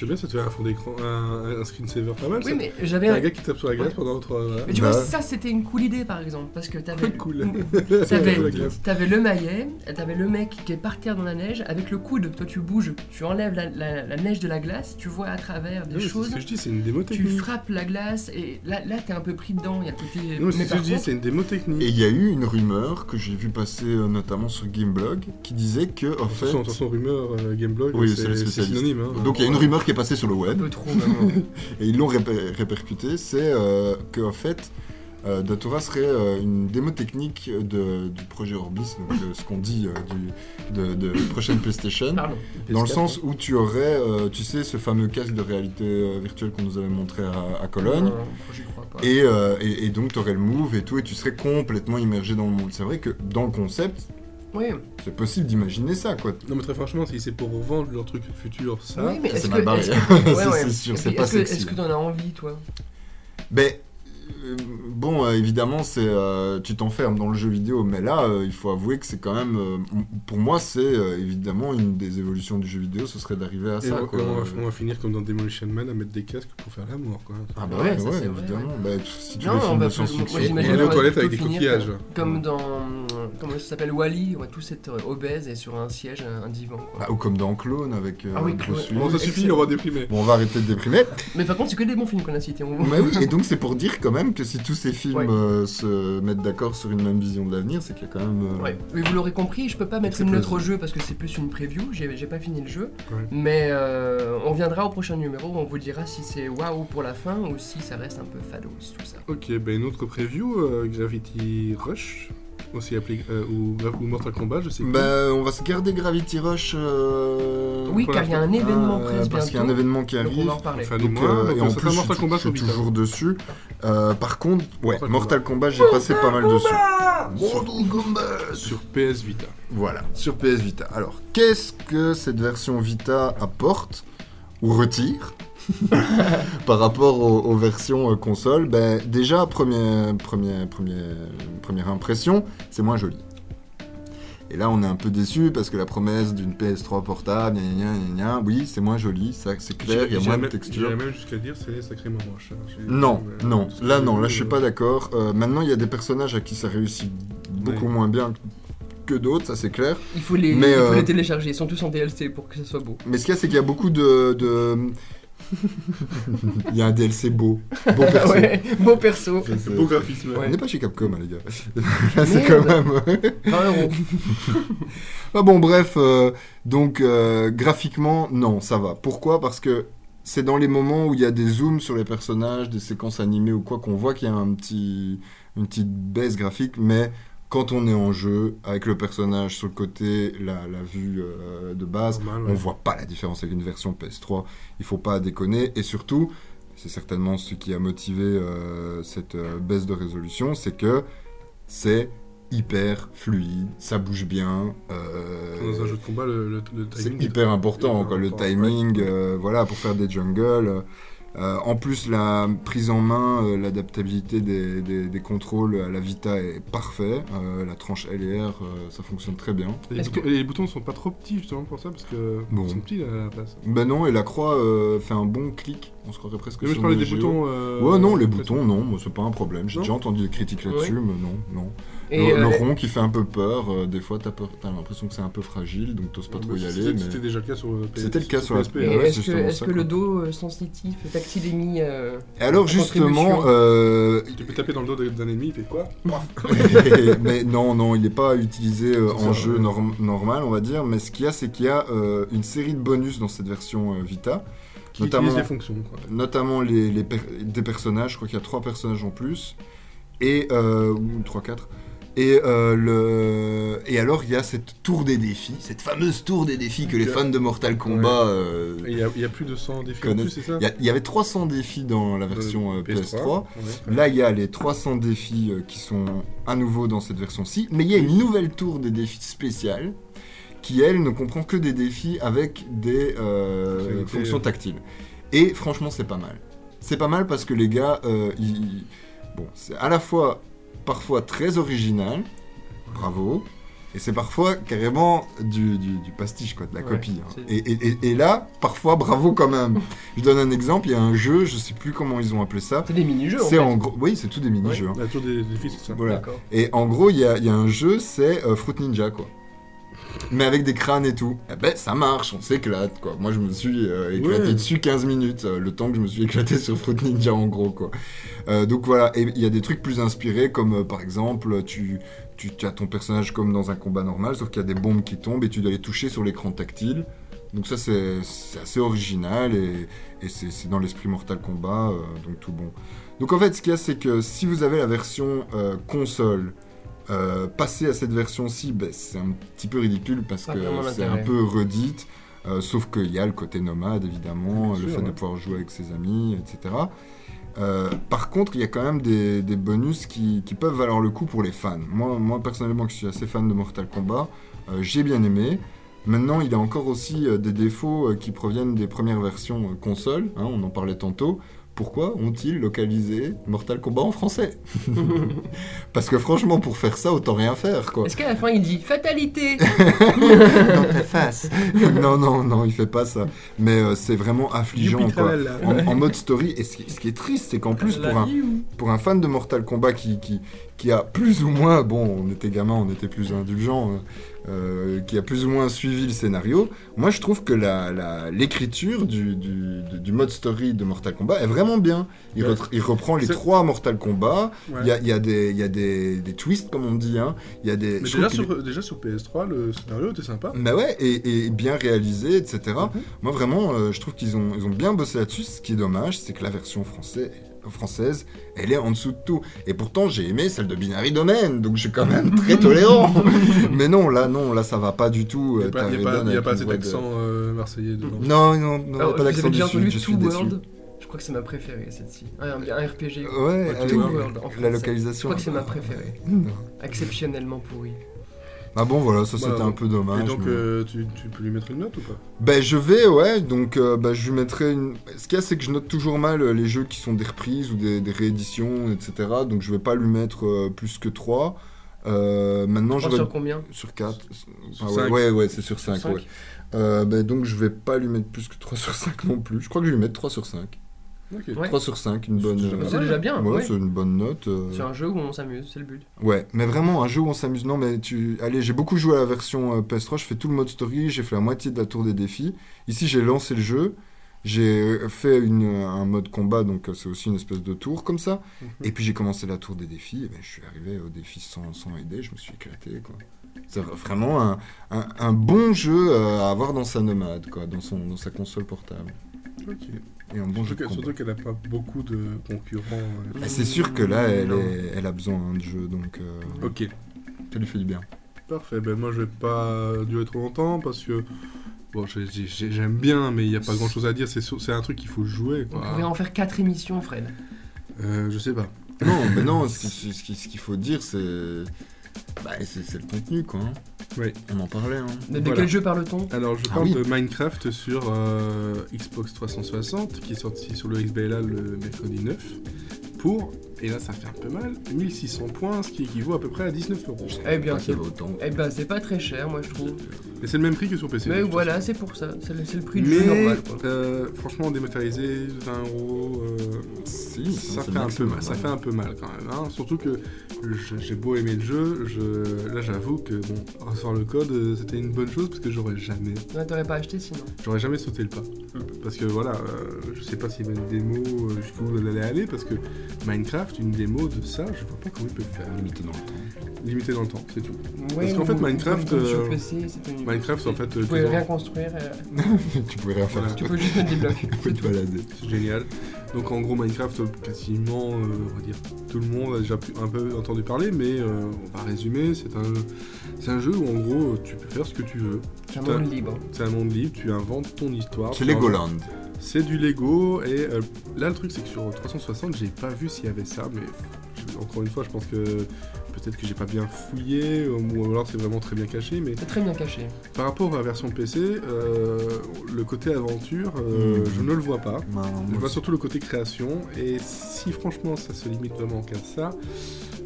C'est bien, ça te fait un fond d'écran, un, un screensaver pas mal. Oui, ça. mais j'avais T'as un un... gars qui tape sur la glace Ouais. pendant trois heures. Mais tu Bah. vois, ça c'était une cool idée par exemple, parce que t'avais, Cool. t'avais, La glace. t'avais le maillet, t'avais le mec qui est par terre dans la neige, avec le coude, toi tu bouges, tu enlèves la, la- la neige de la glace, tu vois à travers des Non, mais c'est choses, ce que je dis, c'est une démo tu technique. frappes la glace, et là, là t'es un peu pris dedans, il y a le côté... Non, mais c'est mais ce que par je dis, contre, c'est une démo Et technique. il y a eu une rumeur que j'ai vu passer euh, notamment sur Gameblog qui disait que en fait. Attention, attention, rumeur, euh, Gameblog, Oui, c'est c'est le c'est spécialiste. synonyme. Hein. Donc il y a une rumeur qui est passée sur le un web peu trop maintenant. et ils l'ont répé- répercuté, c'est euh, que en fait euh, Datora serait euh, une démo technique de, du projet Orbis, donc euh, ce qu'on dit euh, du, de, de prochaine PlayStation, Pardon. dans le P S quatre, sens où tu aurais, euh, tu sais, ce fameux casque de réalité euh, virtuelle qu'on nous avait montré à, à Cologne. Non, j'y crois pas. Et, euh, et, et donc tu aurais le move et tout, et tu serais complètement immergé dans le monde. C'est vrai que dans le concept, Oui, c'est possible d'imaginer ça, quoi. Non, mais très franchement, si c'est pour revendre leur truc futur, ça. oui mais c'est est-ce mal que... barré. est-ce que- ouais, C'est- ouais. c'est sûr, Et c'est puis, pas est-ce que- sexy. Est-ce que t'en as envie, toi? Ben, euh, bon, euh, évidemment, c'est, euh, tu t'enfermes dans le jeu vidéo, mais là, euh, il faut avouer que c'est quand même, euh, m- pour moi, c'est euh, évidemment une des évolutions du jeu vidéo, ce serait d'arriver à Et ça, on, quoi. et on va, on va finir comme dans Demolition Man à mettre des casques pour faire l'amour, quoi. Ah bah Ouais, ouais, ça, ouais, c'est vrai, évidemment. Bah, si tu Non, veux on films va de plus- moi, science-fiction, j'imagine on est aux on va toilettes plutôt avec des finir coquillages. comme- Comme dans... Comment ça s'appelle? Wall-E, on va tous être euh, obèses et sur un siège, un, un divan. quoi. bah, ou comme dans Clone avec euh, Ah oui, Bruce Clone. Willis. Bon, ça suffit, on va déprimer. Bon, on va arrêter de déprimer. Mais par contre, c'est que des bons films qu'on a cités. On... Mais oui, et donc c'est pour dire quand même que si tous ces films Ouais. euh, se mettent d'accord sur une même vision de l'avenir, c'est qu'il y a quand même... euh, Ouais, mais vous l'aurez compris, je peux pas mettre C'est une note plaisant. au jeu parce que c'est plus une preview, j'ai j'ai pas fini le jeu. Ouais. Mais euh, on viendra au prochain numéro, on vous dira si c'est waouh pour la fin ou si ça reste un peu fados, tout ça. Ok, ben une autre preview, euh, Gravity Rush, aussi appelé, euh, ou, Gra- ou Mortal Kombat, je sais plus. Bah, on va se garder Gravity Rush. euh, Oui, pour car il y a un l'instant. événement Ah, presse parce qu'il y a un bientôt, événement qui donc on arrive. va en reparler. Enfin, Donc, moi, euh, donc et en ça plus, sera je, Mortal suis- Kombat je sur suis Vita. toujours dessus. Euh, par contre, ouais, Mortal Mortal Kombat, j'ai passé pas mal dessus. Mortal Kombat Sur P S Vita. Voilà, sur P S Vita. Alors, qu'est-ce que cette version Vita apporte ou retire par rapport aux, aux versions euh, console? Ben, déjà, première, première, première, première impression, c'est moins joli. Et là, on est un peu déçu parce que la promesse d'une P S trois portable, gna gna gna gna, gna, oui, c'est moins joli, ça, c'est clair, il y a J'irais moins de même- texture. J'irais même jusqu'à dire c'est sacrément moche. hein. J'ai- Non, euh, non, parce que là j'ai non, vu, là je suis euh, pas d'accord. Euh, maintenant, il y a des personnages à qui ça réussit beaucoup Oui. moins bien que d'autres, ça c'est clair. Il faut les, Mais, il faut euh, les télécharger, ils sont tous en D L C pour que ça soit beau. Mais ce qu'il y a, c'est qu'il y a beaucoup de... de... il y a un D L C beau, beau perso. Ouais, beau perso. Ça, c'est- Beau graphisme. On Ouais. n'est pas chez Capcom, hein, les gars. Là, c'est quand Merde. même... vingt euros. Ah bon, bref, euh, donc euh, graphiquement, non, ça va. Pourquoi? Parce que c'est dans les moments où il y a des zooms sur les personnages, des séquences animées ou quoi, qu'on voit qu'il y a un petit, une petite baisse graphique, mais quand on est en jeu, avec le personnage sur le côté, la, la vue euh, de base, Normal, on ouais. voit pas la différence avec une version P S trois. Il faut pas déconner. Et surtout, c'est certainement ce qui a motivé euh, cette euh, baisse de résolution, c'est que c'est hyper fluide, ça bouge bien. euh, Dans un jeu de combat, le, le, le c'est timing. hyper important, hyper quoi, le important. timing, Ouais. euh, voilà, pour faire des jungles. Euh, en plus, la prise en main, euh, l'adaptabilité des, des, des contrôles à la Vita est parfait. Euh, la tranche L et R, euh, ça fonctionne très bien. Et Les, Est-ce boutons, et les boutons sont pas trop petits justement pour ça parce que Bon. ils sont petits là, à la place. Ben non, et la croix euh, fait un bon clic. On se croirait presque Mais moi, je sur parlais une des Géo. boutons. euh, Ouais, non, les presque. boutons, non, moi, c'est pas un problème. J'ai Non déjà entendu des critiques là-dessus, mais non, non. Et le, euh, le rond qui fait un peu peur, euh, des fois, t'as, peur, t'as l'impression que c'est un peu fragile, donc t'oses pas Ah, trop bah, y c'était- aller. C'était Mais... déjà le cas sur euh, P S. C'était le cas sur la P S P. et ouais, c'est est-ce que, justement est-ce ça, que le quoi. dos euh, sensitif, tactile est mis euh, Et alors, en justement, contribution euh, Tu peux taper dans le dos d'un ennemi, il fait quoi? mais non, non, il n'est pas utilisé euh, C'est en ça, jeu ouais. norm- normal, on va dire. Mais ce qu'il y a, c'est qu'il y a euh, une série de bonus dans cette version euh, Vita. Qui Notamment- utilise les fonctions. Quoi. Notamment les, les per- des personnages, je crois qu'il y a trois personnages en plus. Et, euh, ou trois, quatre. Et, euh, le... et alors, il y a cette tour des défis, cette fameuse tour des défis que les fans de Mortal Kombat euh, Et Il y, a- il y a plus de cent défis en Connaissent. plus, c'est ça? Il y, a- il y avait trois cents défis dans la version euh, P S trois. Ouais. Là, il y a les trois cents défis euh, qui sont à nouveau dans cette version-ci. Mais il y a une nouvelle tour des défis spéciale qui, elle, ne comprend que des défis avec des euh, Fonctionnalités, fonctions euh. tactiles. Et franchement, c'est pas mal. C'est pas mal parce que les gars, euh, ils- bon, c'est à la fois parfois très original, bravo, Et c'est parfois carrément du, du, du pastiche, quoi, de la Ouais, copie. Hein. c'est- Et, et, et, et là, parfois, bravo quand même. Je donne un exemple, il y a un jeu, je sais plus comment ils ont appelé ça. C'est des mini-jeux en C'est fait. en gros, oui, c'est tout des mini-jeux. hein. La tour des défis, c'est ça. Voilà. D'accord. Et en gros, il y a, il y a un jeu, c'est euh, Fruit Ninja, quoi. Mais avec des crânes et tout. Eh ben, ça marche, on s'éclate, quoi. Moi, je me suis euh, éclaté Ouais. dessus quinze minutes, euh, le temps que je me suis éclaté sur Fruit Ninja, en gros, quoi. Euh, donc voilà, et il y a des trucs plus inspirés, comme euh, par exemple, tu, tu, tu as ton personnage comme dans un combat normal, sauf qu'il y a des bombes qui tombent et tu dois les toucher sur l'écran tactile. Donc ça, c'est c'est assez original et, et c'est c'est dans l'esprit Mortal Kombat, euh, donc tout bon. Donc en fait, ce qu'il y a, c'est que si vous avez la version euh, console, euh, passer à cette version-ci, ben, c'est un petit peu ridicule parce Pas que vraiment c'est un l'intérêt. peu redite, euh, sauf qu'il y a le côté nomade, évidemment, Bien le sûr, fait de ouais. pouvoir jouer avec ses amis, et cetera. Euh, par contre, il y a quand même des, des bonus qui, qui peuvent valoir le coup pour les fans. Moi, moi personnellement, qui suis assez fan de Mortal Kombat, euh, j'ai bien aimé. Maintenant, il y a encore aussi euh, des défauts euh, qui proviennent des premières versions euh, console, hein, on en parlait tantôt. Pourquoi ont-ils localisé Mortal Kombat en français? Parce que franchement, pour faire ça, autant rien faire, quoi. Est-ce qu'à la fin il dit fatalité? Dans ta face. Non, non, non, il fait pas ça. Mais euh, c'est vraiment affligeant, Youpi quoi. tralala. En, en mode story, et ce qui, ce qui est triste, c'est qu'en plus, pour un, pour un fan de Mortal Kombat qui, qui, qui a plus ou moins, bon, on était gamin, on était plus indulgent, euh, qui a plus ou moins suivi le scénario, moi je trouve que la, la, l'écriture du, du, du, du mode story de Mortal Kombat est vraiment bien. Il, Ouais. retra- il reprend les C'est- trois Mortal Kombat, il Ouais. y a, il y a, des, il y a des, des twists, comme on dit, hein. Il y a des... Mais je déjà trouve qu'il sur, déjà sur P S trois, le scénario était sympa. est- Bah ouais, et, et bien réalisé, et cetera. Mhm. Moi vraiment, euh, je trouve qu'ils ont, ils ont bien bossé là-dessus. Ce qui est dommage, c'est que la version française, française, elle est en dessous de tout. Et pourtant, j'ai aimé celle de Binary Domain, donc je suis quand même très tolérant. Mais non, là, non, là, ça va pas du tout. Il n'y euh, a pas, t'as il y a pas- Raiden il y a avec pas une assez voix de- d'accent euh, marseillais dedans. Non, non, non, il y a Alors, pas vous d'accent avez déjà dessus, entendu je suis Two déçu. World? Je crois que c'est ma préférée celle-ci. Un, un R P G. Ouais, Ouais, avec Two World, en la français. localisation. Je crois que c'est ma préférée. Non. Exceptionnellement pourrie. Ah bon, voilà, ça Voilà, c'était un donc- peu dommage. Et donc, mais- euh, tu, tu peux lui mettre une note ou pas? Ben je vais, ouais, donc euh, bah, je lui mettrai une... Ce qu'il y a, c'est que je note toujours mal euh, les jeux qui sont des reprises ou des, des rééditions, et cetera. Donc je vais pas lui mettre euh, plus que trois. Euh, maintenant, je Trois sur combien? Sur quatre. Sur Ah ouais, cinq. ouais, ouais, c'est sur cinq, cinq ouais. Euh, ben, donc je vais pas lui mettre plus que trois sur cinq non plus. Je crois que je vais lui mettre trois sur cinq. Ok. Ouais. trois sur cinq, une C'est bonne... déjà euh, pas C'est déjà bien, Ouais, ouais. c'est une bonne note. euh, C'est un jeu où on s'amuse, c'est le but. Ouais, mais vraiment un jeu où on s'amuse. Non, mais tu. Allez, j'ai beaucoup joué à la version euh, P S trois, je fais tout le mode story, j'ai fait la moitié de la tour des défis. Ici, j'ai lancé le jeu, j'ai fait une, un mode combat, donc euh, c'est aussi une espèce de tour comme ça. Mhm. Et puis j'ai commencé la tour des défis, et ben, je suis arrivé au défi sans, sans aider, je me suis éclaté, quoi. C'est vraiment un, un, un bon jeu euh, à avoir dans sa nomade, quoi, dans, son, dans sa console portable. Ok. Et un bon jeu Surtout de que- combat. surtout qu'elle n'a pas beaucoup de concurrents. euh, Ah, c'est sûr que là, elle, Non. est- elle a besoin hein, de jeu, donc euh, Ok. ça lui fait du bien. Parfait, ben moi je vais pas durer trop longtemps parce que bon j'ai- j'ai- j'aime bien mais il n'y a pas grand chose à dire, c'est sur- c'est un truc qu'il faut jouer On quoi. pourrait en faire quatre émissions, Fred. Euh, je sais pas. Non, mais non, ce qui- ce qui- ce qu'il faut dire, c'est. Bah, c'est c'est le contenu, quoi. hein. Oui. On en parlait, hein. De, de Voilà. quel jeu parle-t-on? Alors je Ah parle oui. de Minecraft sur euh, Xbox trois cent soixante qui est sorti sur le X B L A le mercredi neuf pour, et là ça fait un peu mal, mille six cents points, ce qui équivaut à peu près à dix-neuf euros. Eh bien, Pas c'est qu'il y avait autant. eh ben, c'est pas très cher, moi je trouve. Et c'est le même prix que sur P C. Mais de toute voilà, façon. c'est pour ça. C'est le, c'est le prix du Mais jeu normal, quoi. euh, franchement dématérialisé, vingt euros, euh, Si, ça c'est fait le un peu maximum, mal, ça ouais. fait un peu mal quand même. hein. Surtout que je- j'ai beau aimer le jeu, je, là j'avoue que bon, recevoir le code euh, c'était une bonne chose parce que j'aurais jamais, Non, t'aurais pas acheté sinon. j'aurais jamais sauté le pas. Parce que voilà, euh, je sais pas s'il y avait une démo euh, jusqu'où elle allait aller parce que Minecraft, une démo de ça, je vois pas comment ils peuvent faire. Limité dans le temps. Limité dans le temps, c'est tout. Ouais, qu'en fait, ou- Minecraft, comme- comme sur euh, P C, c'était une- Minecraft en fait, Tu euh, pouvais t'es rien dans- construire, euh, Tu pouvais rien faire. Voilà. tu peux juste mettre des blocs. Tu peux te balader. c'est génial. Donc en gros Minecraft, euh, quasiment, euh, on va dire, tout le monde a déjà pu- un peu entendu parler, mais euh, on va résumer, c'est un, c'est un jeu où en gros tu peux faire ce que tu veux. C'est un Putain. monde libre. C'est un monde libre, tu inventes ton histoire. C'est tu inventes- Legoland. C'est du Lego et euh, là le truc c'est que sur trois cent soixante j'ai pas vu s'il y avait ça, mais je- encore une fois je pense que peut-être que j'ai pas bien fouillé ou alors c'est vraiment très bien caché, mais C'est très bien caché. par rapport à la version P C, euh, le côté aventure, euh, Mhm. je ne le vois pas. Non, Je moi, vois surtout le côté création et si franchement ça se limite vraiment qu'à ça,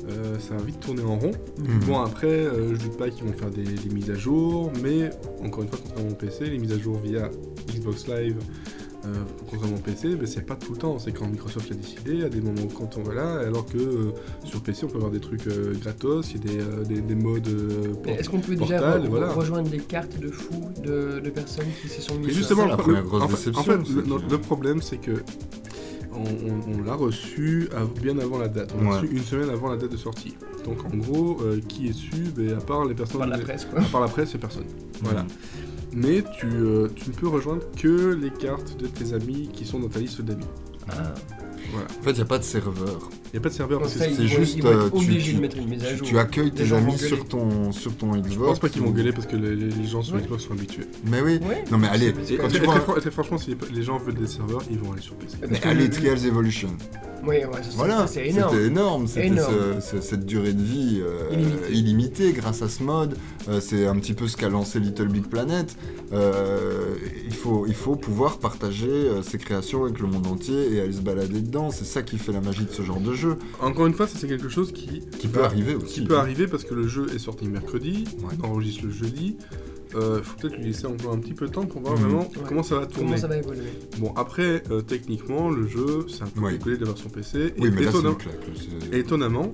euh, ça va vite tourner en rond. Mhm. Bon, après, euh, je doute pas qu'ils vont faire des, des mises à jour, mais encore une fois, contrairement au P C, les mises à jour via Xbox Live, euh, contrairement au P C, ben, c'est pas tout le temps. C'est quand Microsoft l'a décidé, à des moments quand on va là, alors que euh, sur P C, on peut avoir des trucs euh, gratos, il y a des, euh, des, des modes euh, Mais port- est-ce qu'on peut déjà portal, re- voilà. rejoindre des cartes de fous de, de personnes qui se sont Mais mises justement, ça, la le, première le- grosse en fait, déception, en fait, c'est le, que- non, le problème, c'est que on, on- on l'a reçu à- bien avant la date. On l'a Ouais. reçu une semaine avant la date de sortie. Donc en gros, euh, qui est su, ben, à part les personnes, par la presse, quoi. à part la presse, c'est personne. Voilà. Mhm. Mais tu, euh, tu ne peux rejoindre que les cartes de tes amis qui sont dans ta liste d'amis. Ah. Voilà. En fait, il n'y a pas de serveur. Il n'y a pas de serveur. Donc parce ça, que ils c'est vont- juste, ils vont être euh, tu- obligés tu- de mettre une mise à Tu, jour. tu accueilles Les tes gens vont amis gueuler. sur ton, sur ton Xbox. je pense pas qu'ils vont ou- gueuler parce que les, les gens sur Ouais. Xbox sont habitués. Mais oui. Ouais. Non mais allez, C'est- Et quand très, tu très vois... fran- très franchement, si les gens veulent des serveurs, ils vont aller sur P C. Mais Parce que allez, le- Trials Evolution. Ouais, ouais, ça, Voilà, ça, c'est énorme. c'était énorme, c'était Énorme. ce- ce- cette durée de vie euh, Illimitée. illimitée grâce à ce mode. Euh, c'est un petit peu ce qu'a lancé Little Big Planet. Euh, il, faut, il faut pouvoir partager euh, ses créations avec le monde entier et aller se balader dedans. C'est ça qui fait la magie de ce genre de jeu, Encore une fois, ça, c'est quelque chose qui, qui peut arriver aussi. qui peut arriver parce que le jeu est sorti mercredi, Ouais. on enregistre le jeudi. Euh, faut peut-être lui laisser encore un petit peu de temps pour voir Mhm. vraiment Ouais. comment ça va tourner. Comment ça va évoluer? Bon, après, euh, techniquement, le jeu, c'est un peu Ouais. collé de la version P C. Oui, et mais là c'est étonnant- une claque. c'est- étonnamment,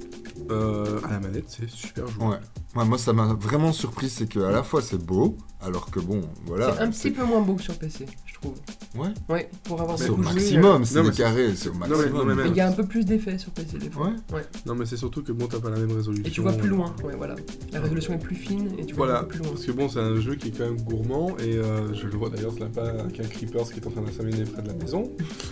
euh, à la manette, c'est super joué. Ouais. Ouais, moi ça m'a vraiment surpris, c'est que à la fois c'est beau, alors que bon, voilà. C'est un petit peu moins beau que sur P C, je trouve. Ouais. Ouais, pour avoir C'est au beaucoup joué, maximum, c'est Non, des mais c'est- carrés, c'est au mais- maximum. non, mais euh, même- Il y a un peu plus d'effets sur P C des fois. Ouais. Non, mais c'est surtout que bon, t'as pas la même résolution. Et tu vois plus loin, ouais, voilà. La résolution est plus fine et tu vois Voilà, un peu plus loin. parce que bon, c'est un jeu qui est quand même gourmand et euh, je le vois d'ailleurs ce là-bas avec un Creepers qui est en train d'assassiner près de la maison.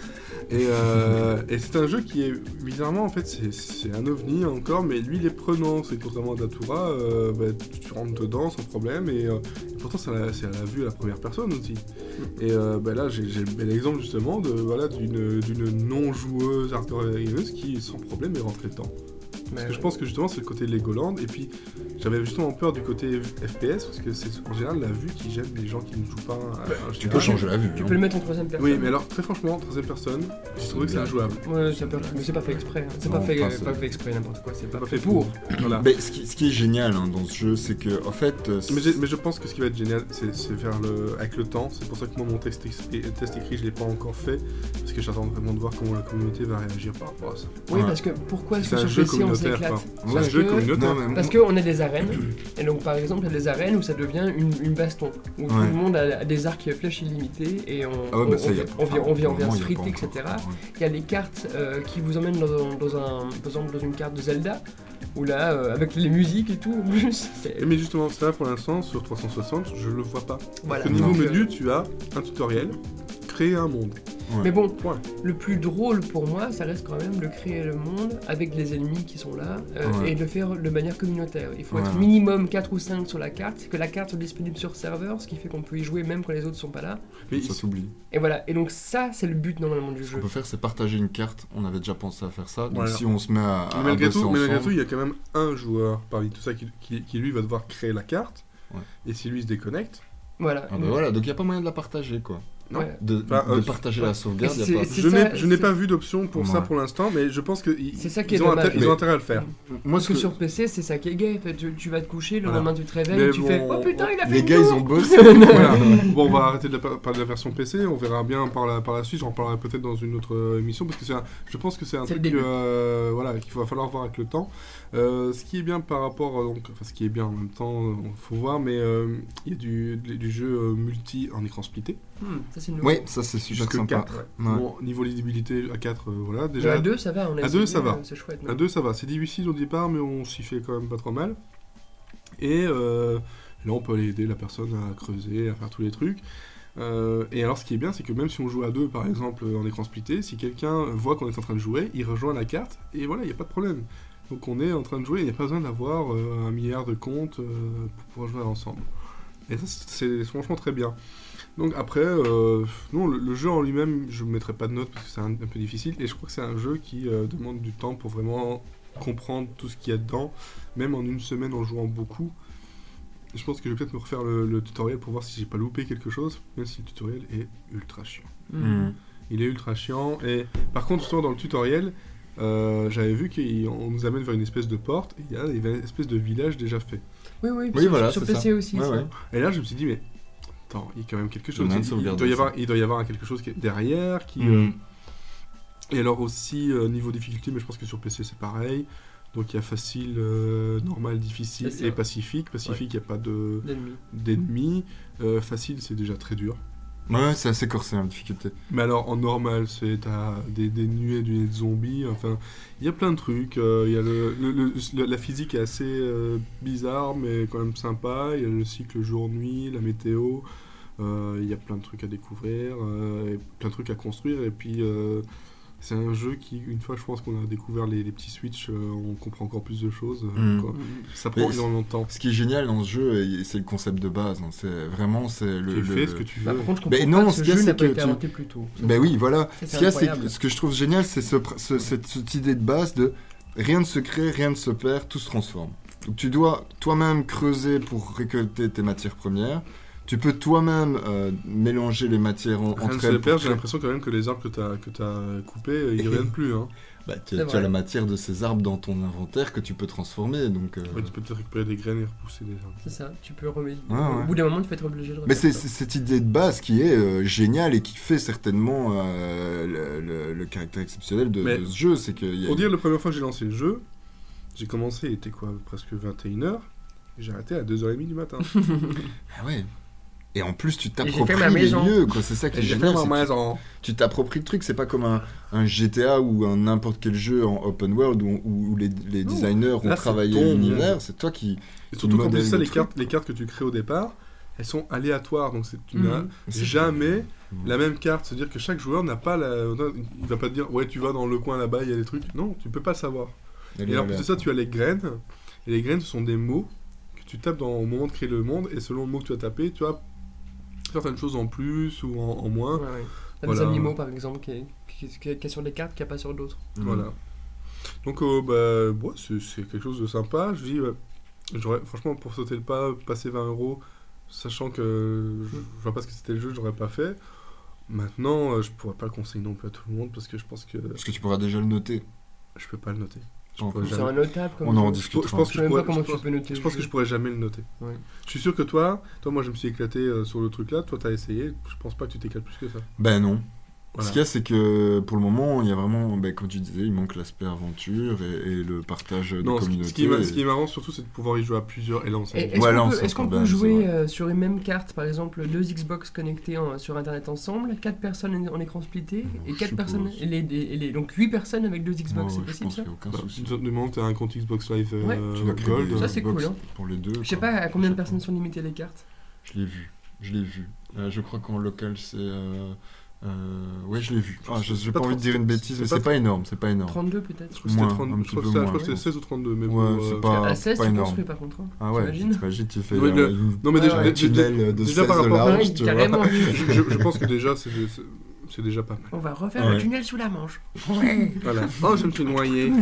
Et, euh, et c'est un jeu qui est bizarrement en fait c'est, c'est un ovni encore, mais lui il est prenant. C'est contrairement à Datura, euh, bah, tu, tu rentres dedans sans problème et, euh, et pourtant c'est à, la, c'est à la vue à la première personne aussi. Et euh, bah, là j'ai, j'ai le bel exemple justement de voilà d'une, d'une non joueuse hardcore gameuse qui sans problème est rentrée dedans. Parce que je pense que justement c'est le côté Legoland et puis j'avais justement peur du côté F P S parce que c'est en général la vue qui gêne les gens qui ne jouent pas à un Tu peux changer la vue. Tu hein. peux le mettre en troisième personne. Oui mais alors très franchement troisième personne j'ai trouvé que c'est injouable. Ouais, ça peut... mais c'est pas fait exprès. hein. C'est Non, pas fait, enfin, c'est- pas fait exprès n'importe quoi. C'est C'est pas, fait pour. Voilà. Mais ce qui, ce qui est génial hein, dans ce jeu, c'est que en fait, euh, Mais, j'ai- mais je pense que ce qui va être génial, c'est, c'est faire le avec le temps. C'est pour ça que moi mon texte, ex- et- test écrit, je l'ai pas encore fait parce que j'attends vraiment de voir comment la communauté va réagir par rapport à ça. Oui, Ouais. parce que pourquoi est-ce C'est que un sur jeu P C on communautaire, s'éclate quoi. Ouais, C'est un Parce jeu que- communautaire. non, mais Parce moi- qu'on a des arènes, et donc par exemple il y a des arènes où ça devient une, une baston, où tout Ouais. le monde a, a des arcs flèches illimités et on, Ah ouais, on, bah ça, on y a vient, pas- on vient, on vient, on vient enfin, se pour le moment, friter, y a pas et cetera. encore, ouais. Il y a les cartes euh, qui vous emmènent dans un, dans un, par exemple dans une carte de Zelda, où là, euh, avec les musiques et tout, en plus, c'est... Et mais justement, ça pour l'instant sur trois cent soixante, je le vois pas. Voilà. Au niveau Donc, euh, menu, tu as un tutoriel, créer un monde. Mais bon, Point. le plus drôle pour moi, ça reste quand même de créer le monde avec les ennemis qui sont là euh, Ouais. et de le faire de manière communautaire. Il faut Ouais. être minimum quatre ou cinq sur la carte, que la carte soit disponible sur serveur, ce qui fait qu'on peut y jouer même quand les autres sont pas là. Mais Ça s'oublie. Et voilà, et donc ça, c'est le but normalement du Ce jeu. qu'on peut faire, c'est partager une carte. On avait déjà pensé à faire ça. Donc Voilà. si on se met à, à Mais malgré, bosser tout, mais malgré ensemble- tout, il y a quand même un joueur parmi tout ça qui, qui, qui, lui va devoir créer la carte. Ouais. Et si lui se déconnecte, Voilà. Ah bah voilà, donc il n'y a pas moyen de la partager quoi. non. Ouais. De, Enfin, de euh, partager ouais. la sauvegarde, Et il n'y a pas. c'est- je ça, n'ai, je n'ai c'est- pas vu d'option pour ça Ouais. pour l'instant, mais je pense qu'ils C'est ça qui est ils ont, dommage. intér- ils ont Mais- intérêt à le faire. Moi, Parce ce que que- sur P C, c'est ça qui est gay. En fait, tu, tu vas te coucher, le Voilà. lendemain tu te réveilles, Mais tu bon, fais Oh putain, il a fait les une gars, ils tour ont bossé. Voilà. Bon, on va arrêter de la, par- parler de la version P C, on verra bien par la, par la suite, j'en parlerai peut-être dans une autre euh, émission, parce que c'est un- je pense que c'est un C'est le truc début. euh, voilà, qu'il va falloir voir avec le temps. Euh, ce qui est bien par rapport, euh, donc, enfin ce qui est bien en même temps, il faut voir, mais euh, il y a du, du, du jeu euh, multi en écran splitté, Hmm, ça c'est nouveau. Oui, ça c'est super jusque sympa. quatre. Ouais. Bon, niveau lisibilité à quatre, euh, voilà, Déjà, déjà. à deux, ça va. On a à deux, essayé, ça va. euh, C'est chouette. non À deux, ça va. C'est difficile au départ, mais on s'y fait quand même pas trop mal. Et euh, là, on peut aller aider la personne à creuser, à faire tous les trucs. Euh, et alors, ce qui est bien, c'est que même si on joue à deux, par exemple, en écran splitté, si quelqu'un voit qu'on est en train de jouer, il rejoint la carte, et voilà, il n'y a pas de problème. Donc on est en train de jouer, il n'y a pas besoin d'avoir euh, un milliard de comptes euh, pour pouvoir jouer ensemble. Et ça, c'est franchement très bien. Donc après, euh, non, le, le jeu en lui-même, je ne mettrai pas de notes parce que c'est un, un peu difficile, et je crois que c'est un jeu qui euh, demande du temps pour vraiment comprendre tout ce qu'il y a dedans, même en une semaine en jouant beaucoup. Je pense que je vais peut-être me refaire le, le tutoriel pour voir si j'ai pas loupé quelque chose, même si le tutoriel est ultra chiant. Hmm. Mhm. Il est ultra chiant, et par contre, justement, dans le tutoriel, euh, j'avais vu qu'on nous amène vers une espèce de porte, et il y a une espèce de village déjà fait. Oui, oui, Oui, sur, voilà, sur c'est P C ça. aussi. Ouais, ça. ouais. Et là, je me suis dit, mais attends, il y a quand même quelque chose. moyen de Il, il sauvegarder doit y ça. avoir, il doit y avoir quelque chose qui est derrière. Qui, Mm. euh, Et alors aussi, euh, niveau difficulté, mais je pense que sur P C c'est pareil. Donc il y a facile, euh, normal, difficile C'est ça. et pacifique. Pacifique, il n'y a pas de, D'ennemis. d'ennemis. Euh, facile, c'est déjà très dur. Ouais, c'est assez corsé en difficulté. Mais alors en normal, c'est t'as des, des nuées, des nuées de zombies. Enfin, il y a plein de trucs. euh, Il y a le, le- le- le- la physique est assez euh, bizarre, mais quand même sympa. Il y a le cycle jour-nuit, la météo. euh, Il y a plein de trucs à découvrir, euh, et plein de trucs à construire. Et puis euh, c'est un jeu qui, une fois, je pense qu'on a découvert les, les petits switches, euh, on comprend encore plus de choses. euh, Mm. quoi. Mhm. Ça prend Mais énormément de temps. Ce qui est génial dans ce jeu, et c'est le concept de base. Hein, c'est vraiment c'est le. Tu le- fais ce que tu veux. Bah, par contre, je comprends Ben pas non, que ce ce qu'il y a, jeu c'est n'a pas que été tu- inventé plus tôt. Ben oui, voilà. Ça, Ce c'est qu'il y a, c'est incroyable. que ce que je trouve génial, c'est ce pr- ce- cette, cette idée de base de rien ne se crée, rien ne se perd, tout se transforme. Donc tu dois toi-même creuser pour récolter tes matières premières. Tu peux toi-même euh, mélanger les matières en- Rien ne entre se elles. perd, pour j'ai créer- l'impression quand même que les arbres que tu as que t'as coupés, euh, ils reviennent plus. Hein. Bah, tu, C'est as, tu as vrai. la matière de ces arbres dans ton inventaire que tu peux transformer. Donc, euh, Ouais, tu peux peut-être récupérer des graines et repousser des arbres. C'est ça, tu peux remettre. Ouais, ouais. Au bout d'un moment, tu vas être obligé de Mais remettre c'est ça. c'est cette idée de base qui est euh, géniale et qui fait certainement euh, le, le- le caractère exceptionnel de, Mais de ce jeu. C'est qu'il y a Pour dire, la première fois que j'ai lancé le jeu, j'ai commencé, il était quoi, presque vingt et une heures, et j'ai arrêté à deux heures trente du matin. Ah ouais. Et en plus, tu j'ai fait t'appropries ma les maison. lieux, quoi. C'est ça qui Et est j'ai fait génial. ma c'est que maison. Tu t'appropries le truc. C'est pas comme un, un G T A ou un n'importe quel jeu en open world où, où- où les, les Non, designers ont là, c'est travaillé ton l'univers. monde. C'est toi qui. Et surtout qu'en modèle plus, ça, le les truc. cartes, les cartes que tu crées au départ, elles sont aléatoires, donc c'est, tu Mhm. n'as C'est- jamais Mhm. la même carte. C'est-à-dire que chaque joueur n'a pas la. Il va pas te dire, ouais, tu vas dans le coin là-bas, il y a des trucs. Non, tu peux pas le savoir. Elle Et est en plus de ça, aléatoire. tu as les graines. Et les graines, ce sont des mots que tu tapes dans, au moment de créer le monde. Et selon le mot que tu as tapé, tu as certaines choses en plus ou en, en moins. Ouais, ouais. T'as Voilà. des animaux, par exemple, qui est, qui, est- qui est- qui est sur des cartes, qu'il n'y a pas sur d'autres. Mhm. Voilà. Donc, euh, bah, ouais, c'est, c'est quelque chose de sympa. Je dis, ouais, j'aurais, franchement, pour sauter le pas, passer vingt euros, sachant que je, je vois pas ce que c'était le jeu, j'aurais pas fait. Maintenant, euh, je pourrais pas le conseiller non plus à tout le monde parce que je pense que Parce que tu pourras déjà le noter. je peux pas le noter. Je Oh, pourrais C'est jamais- un notable comme On en jeu. discutera. Je pense Je que sais même pourrais- pas comment je tu pense- peux noter. Je pense que je pourrais jamais le noter. Ouais. Je suis sûr que toi, toi moi je me suis éclaté euh, sur le truc là, toi t'as essayé, je pense pas que tu t'éclates plus que ça. Ben non. Voilà. Ce qu'il y a, c'est que pour le moment, il y a vraiment, ben, comme tu disais, il manque l'aspect aventure et, et le partage de Non, ce, qui- communauté. ce qui est, ma- et- ce qui est marrant surtout c'est de pouvoir y jouer à plusieurs et là on Et s'amuse. Est-ce Voilà, qu'on on peut, s'entend est-ce qu'on bien, peut c'est jouer vrai. euh, sur une même carte, par exemple, deux Xbox connectés en- sur Internet ensemble, quatre personnes en en écran splitté, et Je quatre suppose. personnes, et les, et les- donc huit personnes avec deux Ouais, Xbox, ouais, c'est je possible pense ça qu'il n'y a aucun Bah, souci. du moment que t'as un compte Xbox Live euh, Ouais. Tu dois créer Gold, des Ça, c'est Xbox cool, hein. pour les deux. Je sais quoi. pas à combien de Je sais personnes pas. sont limitées les cartes. Je l'ai vu, je l'ai vu. Euh, je crois qu'en local, c'est... Euh... Euh... Ouais, je l'ai vu. Ah, je C'est n'ai pas pas envie de trop- dire une c'est- bêtise, c'est mais pas c'est pas énorme, c'est pas énorme. trente-deux peut-être. Je crois que c'était Moins, trente, un je petit crois que peu c'était- je moins, crois que c'était ouais. seize ou trente-deux, mais Ouais, bon, c'est euh, pas- À seize, pas tu énorme. construis par contre. Hein. Ah ouais, T'imagines t'imagines, tu fais Oui, euh, le- une- Non mais déjà, Ouais, un déjà- tunnel de déjà seize par de rapport- large, Ouais, tu vois. carrément. je, je- je pense que déjà c'est, c'est- c'est déjà pas mal. On va refaire Ouais. le tunnel sous la Manche. Voilà. Oh, je me suis noyé.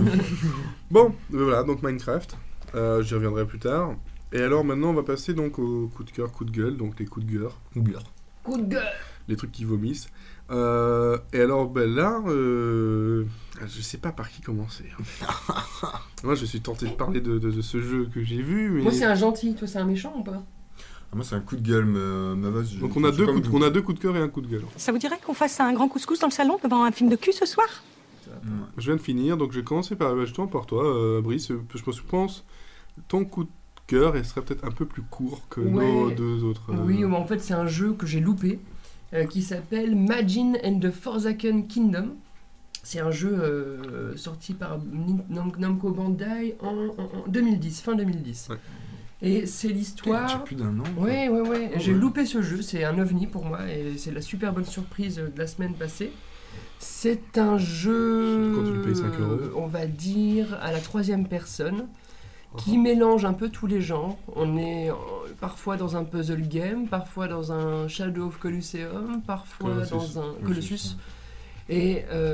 Bon, euh, voilà, donc Minecraft. Euh, j'y reviendrai plus tard. Et alors maintenant, on va passer donc au coup de cœur, coup de gueule, donc les coups de gueule, Coup de gueule. les trucs qui vomissent. Euh, et alors, ben là, euh, je sais pas par qui commencer. hein. Moi, je suis tenté de parler de, de- de ce jeu que j'ai vu, mais Moi, c'est un gentil. Toi, c'est un méchant ou pas? Ah, moi, c'est un coup de gueule, mais, mais vas-y. donc on a c'est deux comme coups, de- tout. on a deux coups de cœur et un coup de gueule. Ça vous dirait qu'on fasse un grand couscous dans le salon devant un film de cul ce soir? Ouais. Je viens de finir, donc je vais commencer par justement par toi, euh, Brice. Je pense ton coup de cœur il serait peut-être un peu plus court que Ouais. nos deux autres. euh, Oui, mais en fait, c'est un jeu que j'ai loupé euh, qui s'appelle Majin and the Forsaken Kingdom. C'est un jeu euh, sorti par Nin- Nam- Namco Bandai en, en- en deux mille dix, fin deux mille dix. Ouais. Et c'est J'ai l'histoire. plus d'un an. quoi. Ouais, ouais, ouais. Oh, J'ai ouais. loupé ce jeu, c'est un ovni pour moi et c'est la super bonne surprise de la semaine passée. C'est un jeu, Quand tu le payes cinq euros. on va dire, à la troisième personne, qui mélange un peu tous les genres. On est euh, parfois dans un puzzle game, parfois dans un Shadow of Colosseum, parfois Colossus. dans un Colossus, Colossus. Et euh,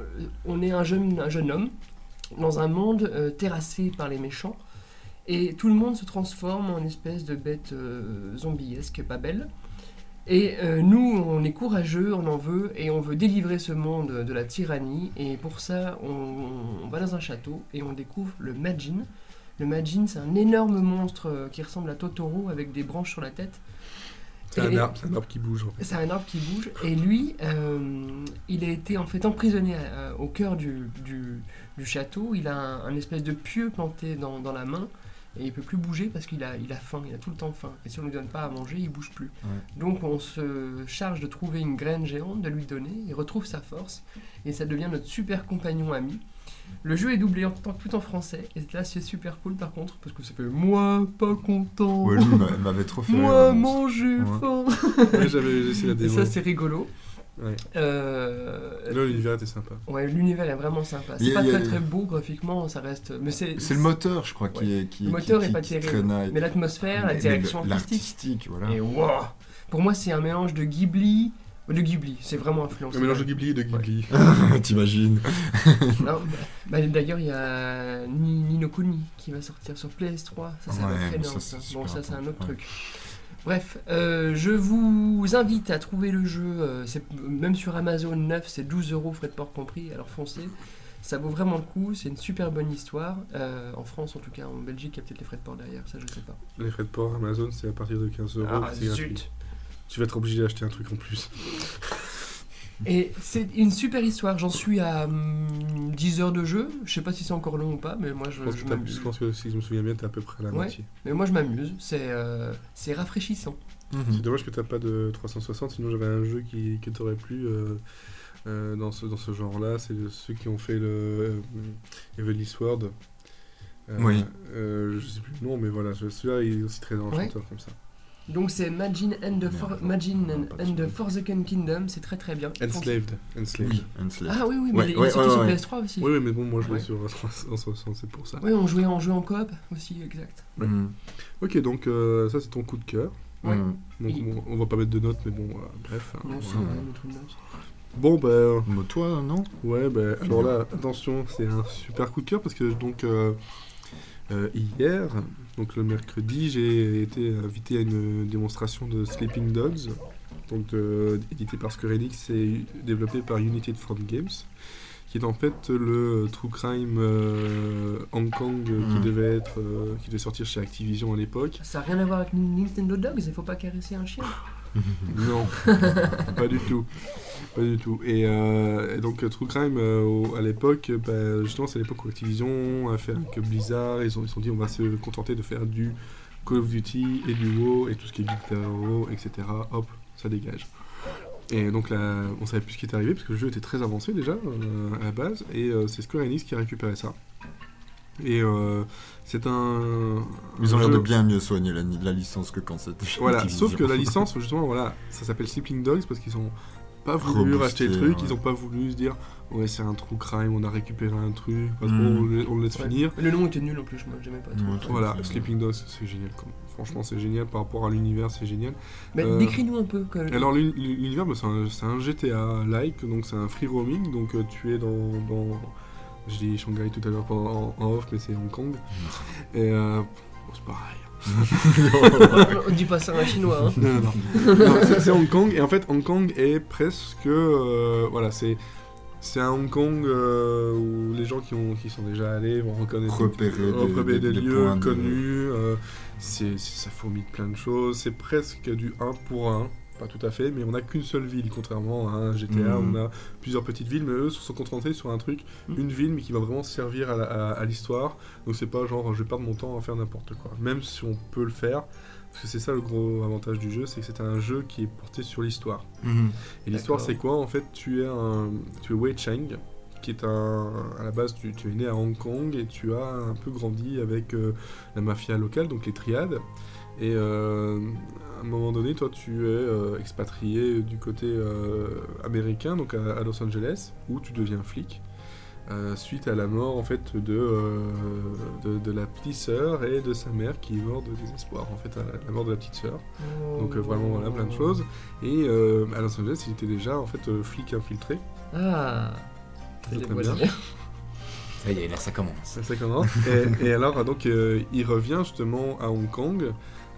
on est un jeune, un jeune homme dans un monde euh, terrassé par les méchants. Et tout le monde se transforme en espèce de bête euh, zombiesque, pas belle. Et euh, nous, on est courageux, on en veut, et on veut délivrer ce monde de la tyrannie. Et pour ça, on, on va dans un château et on découvre le Majin. Le Majin, c'est un énorme monstre euh, qui ressemble à Totoro avec des branches sur la tête. C'est Et- un arbre, c'est un arbre qui bouge. En fait. C'est un arbre qui bouge. Et lui, euh, il a été en fait emprisonné euh, au cœur du, du, du château. Il a un, un espèce de pieu planté dans, dans la main. Et il peut plus bouger parce qu'il a, il a faim, il a tout le temps faim. Et si on lui donne pas à manger, il bouge plus. Ouais. Donc on se charge de trouver une graine géante, de lui donner. Il retrouve sa force et ça devient notre super compagnon ami. Le jeu est doublé en, en- tout en français. Et là c'est super cool par contre parce que ça fait moi pas content. Ouais, lui il m'a- m'avait trop fait rire, Moi le monstre. manger Ouais. faim. Ouais, j'avais laissé la Et démo. ça c'est rigolo. Ouais. Euh, Là, l'univers était sympa. Ouais, l'univers est vraiment sympa. Il C'est y a- pas il y a- très très beau graphiquement, ça reste. Mais c'est. C'est le moteur, je crois, qui est qui Le moteur qui, est pas qui terrible, traînaille. mais l'atmosphère, la Mais- direction mais artistique. l'artistique, voilà. Et wow. Pour moi, c'est un mélange de Ghibli. De Ghibli, c'est vraiment influencé. Un mélange de Ghibli et de Ghibli. T'imagines. Non, bah, bah, d'ailleurs, il y a Ni- Ni no Kuni qui va sortir sur P S trois. Ça, ça va Ouais, être mais énorme. ça, Ça. c'est Bon, super ça, c'est un autre important, ouais. truc. Bref, euh, je vous invite à trouver le jeu. euh, c'est, même sur Amazon neuf, c'est douze euros, frais de port compris. Alors foncez. Ça vaut vraiment le coup, c'est une super bonne histoire. Euh, en France, en tout cas, en Belgique, il y a peut-être les frais de port derrière, ça je sais pas. Les frais de port Amazon, c'est à partir de quinze euros. Ah, c'est gratuit. zut. Tu vas être obligé d'acheter un truc en plus. Et c'est une super histoire, j'en suis à hum, dix heures de jeu. Je sais pas si c'est encore long ou pas, mais moi je, Je pense, je que t'as- m'amuse. je pense que si je me souviens bien, t'es à peu près à la Ouais. moitié. Mais moi je m'amuse, c'est euh, c'est rafraîchissant. C'est dommage que t'as pas de trois cent soixante, sinon j'avais un jeu qui, que t'aurais plu euh, euh, dans ce, dans ce genre-là. C'est de ceux qui ont fait le euh, Heavenly Sword. Euh, Oui. euh, je sais plus le nom, mais voilà, je- celui-là il est aussi très enchanteur comme ça. Donc c'est Majin and the, For- Merde, Majin non, and, pas and the celui-là. Forsaken Kingdom, c'est très très bien. Enslaved. Enslaved. Oui, Enslaved. Ah oui, oui, mais Ouais, il est ouais, sorti ouais, sur ouais. P S trois aussi. Oui, oui, mais bon, moi je l'ai Ouais. sur trois cent soixante, c'est pour ça. Oui, on jouait en jeu en coop aussi, exact. Ouais. Mhm. Ok, donc euh, ça c'est ton coup de cœur. Ouais. Mhm. Donc Il- bon, on va pas mettre de notes, mais bon, euh, bref. hein, Non, c'est voilà. vrai, mettre une note. Bon, bah. Mais toi, non Ouais, bah, alors là, attention, c'est un super coup de cœur parce que donc euh, euh, hier, donc le mercredi, j'ai été invité à une démonstration de Sleeping Dogs, donc euh, édité par Square Enix et développé par United Front Games, qui est en fait le true crime euh, Hong Kong euh, qui Mhm. devait être, euh, qui devait sortir chez Activision à l'époque. Ça n'a rien à voir avec Nintendo Dogs, il faut pas caresser un chien. Non, pas du tout. Pas du tout. Et, euh, et donc, euh, True Crime, euh, au- à l'époque, euh, bah, justement, c'est l'époque où Activision a fait avec Blizzard. Ils ont, ils se sont dit, on va se contenter de faire du Call of Duty et du WoW et tout ce qui est Guitar Hero, et cetera. Hop, ça dégage. Et donc là, on savait plus ce qui était arrivé parce que le jeu était très avancé déjà euh, à la base. Et euh, c'est Square Enix qui a récupéré ça. Et euh, c'est un. Ils ont un l'air jeu- de bien mieux soigner la, la licence que quand c'était. Voilà, Activision. sauf que la licence, justement, voilà, ça s'appelle Sleeping Dogs parce qu'ils ont pas voulu Reboosté, racheter le truc, ouais. ils ont pas voulu se dire ouais c'est un true crime, on a récupéré un truc, pas trop, Mm. on, le- on le laisse Ouais. finir. Mais le nom était nul en plus, moi j'aimais pas trop. Ouais, Voilà, c'est- Sleeping Dogs c'est génial, comme- franchement c'est génial par rapport à l'univers, c'est génial. Mais Euh, décris-nous un peu. Que... Alors l'uni- l'univers, bah, c'est un, c'est un G T A-like, donc c'est un free roaming, donc euh, tu es dans, dans... Je dis Shanghai tout à l'heure en, en off, mais c'est Hong Kong. Et euh, bon, c'est pareil. On dit pas ça à un chinois, hein. Non, non, non. Non, c'est- c'est Hong Kong, et en fait, Hong Kong est presque. euh, voilà, c'est. C'est un Hong Kong euh, où les gens qui, ont, qui sont déjà allés vont reconnaître Repérer des- repérer des- des, des lieux points de- connus. euh, c'est, c'est- ça fourmille de plein de choses. C'est presque du un pour un. Pas tout à fait, mais on n'a qu'une seule ville, contrairement à un G T A, Mhm. on a plusieurs petites villes, mais eux se sont concentrés sur un truc, Mhm. une ville, mais qui va vraiment servir à, la- à- à l'histoire. Donc c'est pas genre je vais perdre mon temps à faire n'importe quoi, même si on peut le faire, parce que c'est ça le gros avantage du jeu, c'est que c'est un jeu qui est porté sur l'histoire. Mhm. Et l'histoire D'accord. c'est quoi? En fait, tu es un, tu es Wei Cheng, qui est un, à la base tu, tu es né à Hong Kong et tu as un peu grandi avec euh, la mafia locale, donc les triades. Et euh, à un moment donné, toi, tu es euh, expatrié du côté euh, américain, donc à, à Los Angeles, où tu deviens flic, euh, suite à la mort en fait de, euh, de, de la petite sœur et de sa mère qui est morte de désespoir, en fait, à la, la mort de la petite sœur. Donc euh, vraiment, voilà, plein de choses. Et euh, à Los Angeles, il était déjà en fait euh, flic infiltré. Ah. Ça, Les très voilà. bien. Ça y est, là ça commence. Ça, ça commence. et, et alors, donc, euh, il revient justement à Hong Kong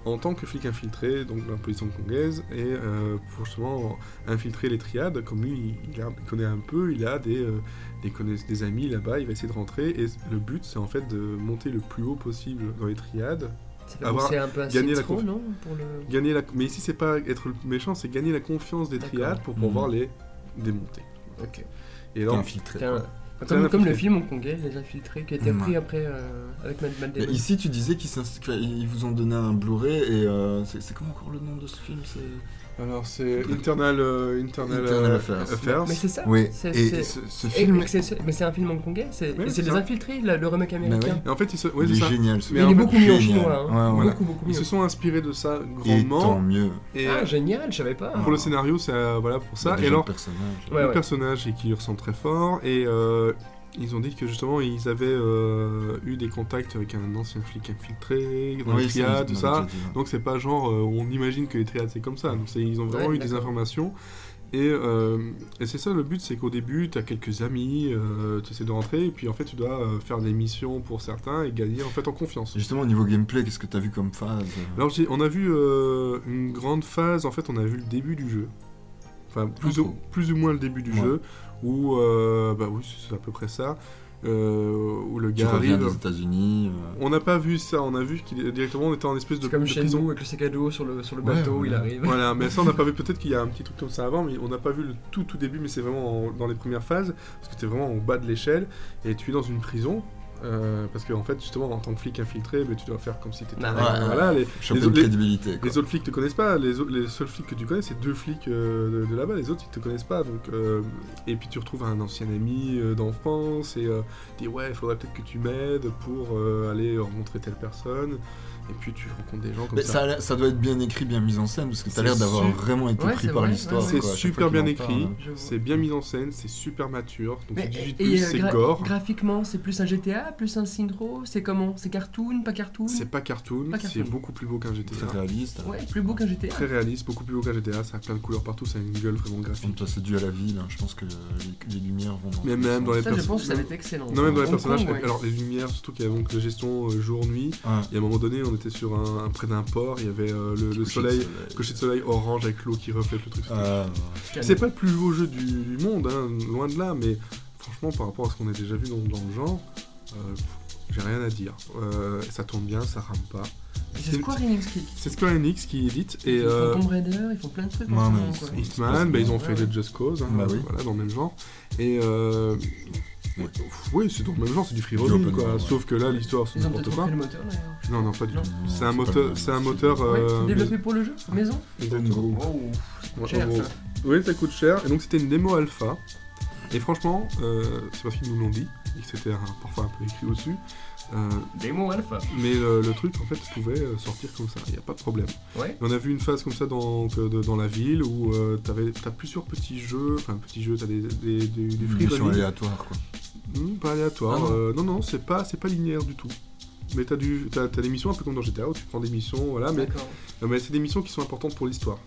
en tant que flic infiltré, donc dans la police hongkongaise, et euh, pour justement infiltrer les triades, comme lui, il, il, a, il connaît un peu, il a des, euh, des, connaiss- des amis là-bas, il va essayer de rentrer, et le but, c'est en fait de monter le plus haut possible dans les triades, Ça fait avoir penser un peu à gagné la Citro, conf- non pour le... gagner la... Mais ici, c'est pas être le méchant, c'est gagner la confiance des D'accord. triades pour Mhm. pouvoir les démonter. Ok. Et T'es là, infiltré. T'es un- quoi. Comme, un comme le infiltré. film hongkongais, Les Infiltrés, qui a été Ouais. repris après euh, avec Matt Matt Mais Damon. ici, tu disais qu'ils s'inst- qu'ils vous ont donné un Blu-ray et euh, c'est c'est comment encore le nom de ce film c'est... alors c'est Internal, euh, Internal, Internal euh, Affairs. Affairs. Mais c'est ça Oui, c'est- et c'est- ce, ce Et- film, et c'est- c'est- Mais c'est un film hongkongais, c'est Oui, et c'est c'est Les ça. Infiltrés, le, le remake américain. Et en fait, ils se... ouais, il c'est est ça. génial ce Mais Mais en il est fait, beaucoup mis en génial. chinois. Hein. Ouais, voilà. Beaucoup, beaucoup Ils mis se en sont inspirés de ça Et tant grandement. mieux. Et, Ah, génial, je savais pas. pour le scénario, c'est euh, voilà pour ça. Déjà, Et alors, le personnage. Ouais, le ouais. personnage et qui lui ressemble très fort. Et euh, ils ont dit que justement, ils avaient euh, eu des contacts avec un ancien flic infiltré dans les Oui, ça, triades, ils tout m'avaient ça. déjà dit, ouais. Donc c'est pas genre, euh, on imagine que les triades c'est comme ça. Donc c'est- ils ont vraiment Ouais, eu des d'accord. informations. Et, euh, et c'est ça le but, c'est qu'au début, tu as quelques amis, euh, tu essaies de rentrer, et puis en fait, tu dois euh, faire des missions pour certains et gagner en fait en confiance. Justement, au niveau gameplay, qu'est-ce que t'as vu comme phase Alors j'ai- on a vu euh, une grande phase, en fait, on a vu le début du jeu. Enfin, plus, Ah, ou, cool. plus ou moins le début du Ouais. jeu, où, euh, bah oui, c'est à peu près ça, euh, où le Tu gars reviens arrive. des États-Unis. euh, On n'a pas vu ça, on a vu qu'il directement on était en espèce de, C'est comme de chez prison. nous avec le sac à dos sur le, sur le Ouais, bateau, voilà. il arrive. Voilà, mais ça on n'a pas vu, peut-être qu'il y a un petit truc comme ça avant, mais on n'a pas vu le tout tout début, mais c'est vraiment en- dans les premières phases, parce que tu es vraiment au bas de l'échelle, et tu es dans une prison, euh, parce qu'en fait justement en tant que flic infiltré, ben, tu dois faire comme si tu étais... Ah, ouais, voilà, les, Choper les, une les- crédibilité. quoi. les autres flics te connaissent pas, les, autres- les seuls flics que tu connais c'est deux flics euh, de, de là-bas, les autres ils te connaissent pas, donc... euh, et puis tu retrouves un ancien ami euh, d'enfance, et euh, tu dis ouais, il faudrait peut-être que tu m'aides pour euh, aller rencontrer telle personne, et puis tu rencontres des gens comme Mais ça. ça, a l'air- ça doit être bien écrit, bien mis en scène, parce que t'as C'est l'air d'avoir su- vraiment été Ouais, pris c'est par vrai, l'histoire. ouais, C'est quoi, à chaque super fois qu'il bien en parle. écrit, Je vois. c'est bien mis en scène, c'est super mature, donc Mais- c'est dix-huit et, plus, euh, c'est gra- gore. Graphiquement, c'est plus un G T A, plus un Syndro, c'est comment? C'est cartoon, pas cartoon? C'est pas cartoon, Pas c'est cartoon. beaucoup plus beau qu'un G T Très A. réaliste. Ouais, plus beau qu'un G T A. Très réaliste, beaucoup plus beau qu'un G T A, ça a plein de couleurs partout, ça a une gueule vraiment Comme graphique. toi, c'est dû à la ville. hein, Je pense que les, les lumières vont dans. Mais tous les même dans les sens. Ça, je perso- pense que ça va être excellent. Non, même dans les Hong personnages, Kong, ouais. alors les lumières, surtout qu'il y a donc la gestion euh, jour-nuit, Ouais. et à un moment donné, on était sur un, un- près d'un port, il y avait euh, le, Petit le coucher de soleil, coucher de soleil orange avec l'eau qui reflète le truc. c'était- Ah, ouais. C'est pas le plus beau jeu du, du monde, hein, loin de là, mais franchement, par rapport à ce qu'on a déjà vu dans, dans le genre, euh, pff, j'ai rien à dire. Euh, ça tourne bien, ça rame pas. C'est Square Enix qui. C'est Square Enix qui édite, et Ils euh, font Tomb Raider, ils font plein de trucs Ouais, en ce mais moment, c'est- quoi. c'est- Hitman, bah, ils ont fait Ouais, le Just Cause, hein, Bah oui. voilà, dans le même genre. Et euh, Ouais. oui, c'est dans le même genre, c'est du free Du roaming, open quoi. world, ouais. Sauf que là, l'histoire, c'est Ils ont n'importe peut-être quoi. repris le moteur d'ailleurs. Non, non, pas du Non. tout. Non, C'est un c'est pas moteur, le même, c'est un c'est- moteur. Ouais, euh, développé pour le jeu, maison. Exactement. Oh, Ouais, cher en gros. ça. Oui, ça coûte cher. Et donc, c'était une démo alpha. Et franchement, euh, c'est parce qu'ils nous l'ont dit, et que c'était un- parfois un peu écrit au-dessus. Euh, Démo alpha. mais le, le truc, en fait, pouvait euh, sortir comme ça, il n'y a pas de problème. Ouais. Et on a vu une phase comme ça dans, que de- dans la ville où euh, t'avais- t'as plusieurs petits jeux, enfin petits jeux, t'as des, des, des, des Une free mission running. aléatoire, quoi. Hmm, pas aléatoire. Ah non. euh, non, non, c'est pas, c'est pas linéaire du tout. Mais t'as, du, t'as, t'as des missions un peu comme dans G T A où tu prends des missions, voilà, mais, D'accord. euh, mais c'est des missions qui sont importantes pour l'histoire.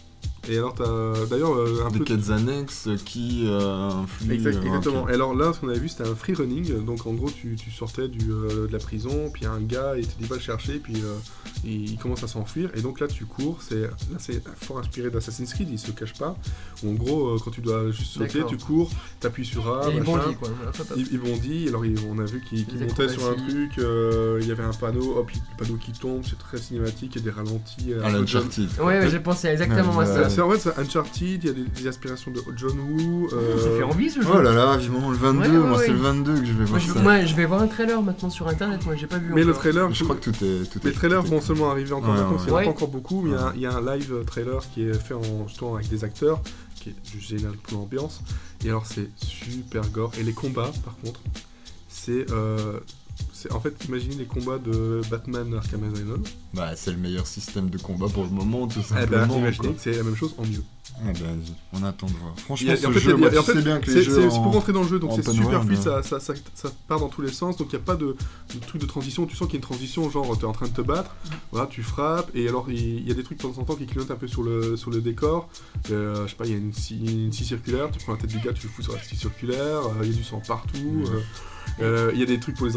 Et alors t'as d'ailleurs euh, un Des peu... quêtes annexes qui euh, influent. Exact- euh, exactement. ok. Et alors là, ce qu'on avait vu, c'était un free running. Donc en gros, tu, tu sortais du, euh, de la prison, puis un gars, il te dit va le chercher, puis euh, il, il commence à s'enfuir. Et donc là, tu cours. C'est, là, c'est fort inspiré d'Assassin's Creed, il se cache pas. Où en gros, euh, quand tu dois juste sauter, D'accord. tu cours, t'appuies sur A, Et il machin. bondit quoi. Hop, hop, hop. Il, il bondit, alors il- on a vu qu'il, qu'il Des montait sur un acrobaties. truc, euh, il y avait un panneau, hop, il- le panneau qui tombe, c'est très cinématique, il y a des ralentis. euh, À un peu l'Uncharted. Ouais, ouais, j'ai pensé exactement Ouais, à ouais. ça. C'est en fait c'est Uncharted, il y a des, des aspirations de John Woo. euh, Ça fait envie ce jeu. Oh là là, vivement le vingt-deux. Ouais, ouais, Moi, ouais. c'est le vingt-deux que je vais Moi voir je, ça. moi, je vais voir un trailer maintenant sur internet, moi j'ai pas vu Mais le encore. trailer, Je crois que tout est. Tout les est- trailers tout est- vont seulement arriver encore Ouais, maintenant, ouais. il n'y en a Ouais. pas encore beaucoup, mais il y a un- Ouais. il y, a un live trailer qui est fait en, justement avec des acteurs, qui est juste génial pour l'ambiance. Et alors c'est super gore. Et les combats, par contre, c'est... euh, c'est en fait, imaginez les combats de Batman Arkham Asylum. Bah, c'est le meilleur système de combat pour le moment, tout Eh ben, simplement. imaginez quoi. que c'est la même chose en mieux. Eh ben, on attend de voir. Il y Franchement, a- ce en fait, jeu, il y a- moi, en tu fait, sais bien que les C'est jeux c'est- en- c'est pour rentrer dans le jeu, donc en c'est open super world, fluide, ouais. ça, ça, ça, ça part dans tous les sens, donc il n'y a pas de, de truc de transition, tu sens qu'il y a une transition, genre tu es en train de te battre, voilà, tu frappes, et alors il il y a des trucs de temps en temps qui clignotent un peu sur le, sur le décor, euh, je sais pas, il y a une scie, une scie circulaire, tu prends la tête du gars, tu le fous sur la scie circulaire, euh, il y a du sang partout, Mhm. euh, euh, il y a des trucs pour les embrocher, tu les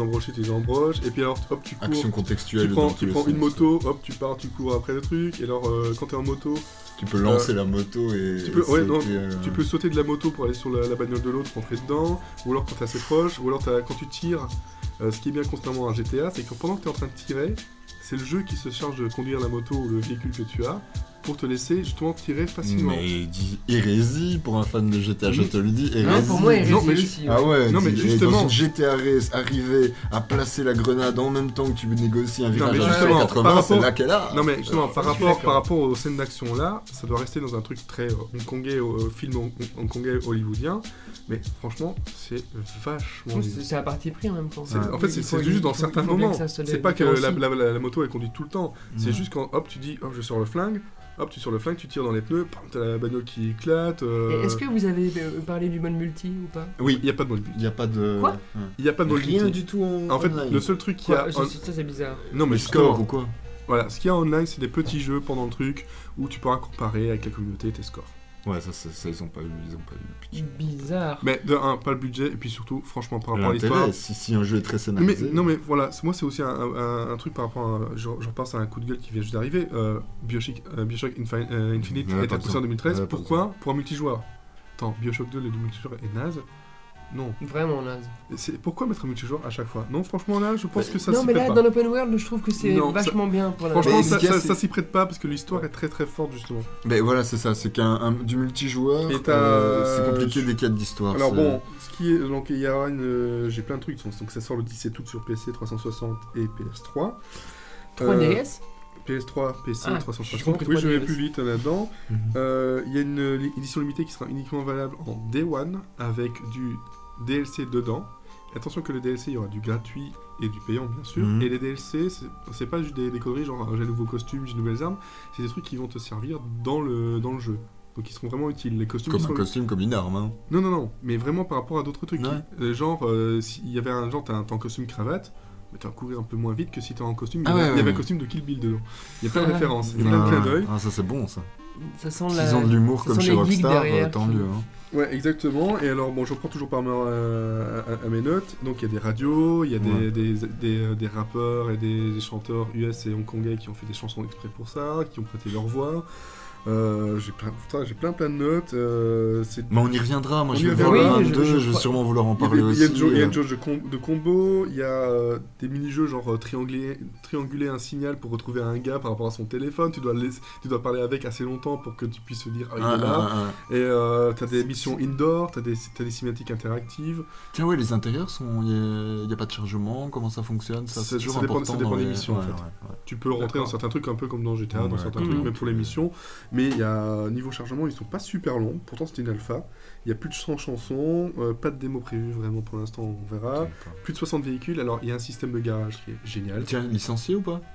embroches, et puis alors hop tu cours. Action Tu contextuelle. prends, dans tu tous les prends une sens. moto, hop tu pars, tu cours après le truc, et alors euh, quand t'es en moto, Tu peux lancer la moto et. tu peux, et ouais, non, sauter, euh, tu peux sauter de la moto pour aller sur la, la bagnole de l'autre, rentrer dedans, ou alors quand t'es assez proche, ou alors t'as- quand tu tires, euh, ce qui est bien contrairement à un G T A, c'est que pendant que t'es en train de tirer, c'est le jeu qui se charge de conduire la moto ou le véhicule que tu as, pour te laisser justement tirer facilement. Mais dis hérésie pour un fan de G T A, je te le dis, hérésie. Non, pour moi, hérésie Non, mais aussi. je- ouais. Ah ouais, Non, mais dis- et justement- dans une G T A Race, arriver à placer la grenade en même temps que tu négocies un Non, virage mais à justement, quatre-vingts, par c'est rapport- là qu'elle a. Non mais justement, par je suis rapport, d'accord. par rapport aux scènes d'action là, ça doit rester dans un truc très euh, hongkongais, euh, film hong- hongkongais hollywoodien, mais franchement, c'est vachement Oui, bien. C'est c'est un parti pris en même temps. C'est- En fait, Il c'est faut- c'est il juste dans faut- certains il faut bien moments. que ça se C'est pas que différencie. la, la- la- la moto elle conduit tout le temps. C'est Ouais. juste quand hop tu dis hop je sors le flingue, hop tu sors le flingue, tu tires dans les pneus, pam, t'as la bagnole qui éclate. euh, Et Est-ce que vous avez euh, parlé du mode multi ou pas? Oui, Il y a pas de mode multi. il n'y a pas de. Quoi Ouais. Il y a pas de mode Rien multi. du tout en. En fait, online. le seul truc qu'il y a, Quoi, en- ça, ça, c'est bizarre. non mais Le score justement, ou quoi voilà, ce qu'il y a online, c'est des petits jeux pendant le truc où tu pourras comparer avec la communauté tes scores. Ouais, ça, ça, ça, ils ont pas eu, ils ont pas eu le pitch. Bizarre. Mais de un, pas le budget, et puis surtout, franchement, par rapport à l'histoire. L'intérêt, si, si un jeu est très Mais, scénarisé. non mais voilà, c'est- moi c'est aussi un, un- un truc par rapport à... Je, je repense à un coup de gueule qui vient juste d'arriver. Euh, Bioshock, euh, Bioshock Infi- euh, Infinite Ouais, est pas annoncé besoin. en deux mille treize. Ouais, pas Pourquoi Pour un multijoueur. Attends, Bioshock deux, le multijoueur est naze. Non. Vraiment naze. C'est- Pourquoi mettre un multijoueur à chaque fois? Non, franchement là, je pense que ça non, s'y mais prête là, pas. dans l'open world, je trouve que c'est Non, ça- vachement bien pour la. Franchement, Mais ça, ce qu'il y a, ça- c'est- ça s'y prête pas parce que l'histoire est très très forte justement. Mais voilà, c'est ça, c'est qu'un un- du multijoueur, Et t'as- euh, c'est compliqué je- des quêtes d'histoire. Alors c'est- bon, ce qui est, donc il y aura une, euh, j'ai plein de trucs, donc ça sort le dix-sept août sur P C, trois cent soixante et P S trois. trois D S. P S trois, P C, Ah, trois cent j'ai soixante. compris Oui, je vais trois D S. plus vite là-dedans. Mhm. Euh, Il y a une euh, édition limitée qui sera uniquement valable en Day One avec du D L C dedans. Attention que le D L C, il y aura du gratuit et du payant bien sûr. Mhm. Et les D L C, c'est- c'est pas juste des, des conneries genre j'ai un nouveau costume, j'ai de nouvelles armes. C'est des trucs qui vont te servir dans le, dans le jeu. Donc ils seront vraiment utiles. Les costumes Comme ils un sont- costume, comme une arme. Hein. Non, non, non, mais vraiment par rapport à d'autres trucs. Ouais. Euh, genre, euh, s'il y avait un genre, t'as un, t'as un costume cravate, mais tu vas courir un peu moins vite que si t'es en costume. Il y Ah avait, ouais, il y ouais, avait un ouais. costume de Kill Bill dedans. Il y a plein de Ah. références, il y a plein de Ah, clins d'œil. ah, ça c'est bon ça. Ça sent S'ils la. ont de l'humour ça comme sent chez les geeks Rockstar, euh, derrière tant qui- mieux. Hein. Ouais, exactement. Et alors, bon, je reprends toujours par main à, à- à mes notes. Donc, il y a des radios, il y a des, Ouais. des, des, euh, des rappeurs et des, des chanteurs U S et hongkongais qui ont fait des chansons exprès pour ça, qui ont prêté leur voix. Euh, j'ai plein, putain, j'ai plein plein de notes. Euh, c'est Mais on y reviendra, moi On je y vais voir le reviendra. Oui, je- vingt-deux, je, je vais crois- sûrement vouloir en Il y a parler des- il aussi. y a une jauge- il y a euh. une jauge de, com- de combo, il y a euh, des mini-jeux genre euh, trianguler, trianguler un signal pour retrouver un gars par rapport à son téléphone. Tu dois, le laisser- tu dois parler avec assez longtemps pour que tu puisses se dire ah, il Ah, est là. ah, ah, ah. Et euh, t'as des C'est- missions indoor, t'as des, t'as des cinématiques interactives. Tiens, ouais, les intérieurs, sont... il n'y a, pas de chargement, comment ça fonctionne Ça, Ça- c'est toujours ça dépend- important. ça dépend dans des les- missions, en ouais, fait. ouais, ouais. Tu peux rentrer D'accord. dans certains trucs un peu comme dans G T A, dans Ouais, certains ouais. trucs, Mhm. mais pour les missions. Mais il y a niveau chargement, ils sont pas super longs. Pourtant, c'était une alpha. Il y a plus de cent chansons, euh, pas de démo prévue vraiment pour l'instant, on verra. Plus de soixante véhicules. Alors, il y a un système de garage qui est génial. Tiens, licencié ou pas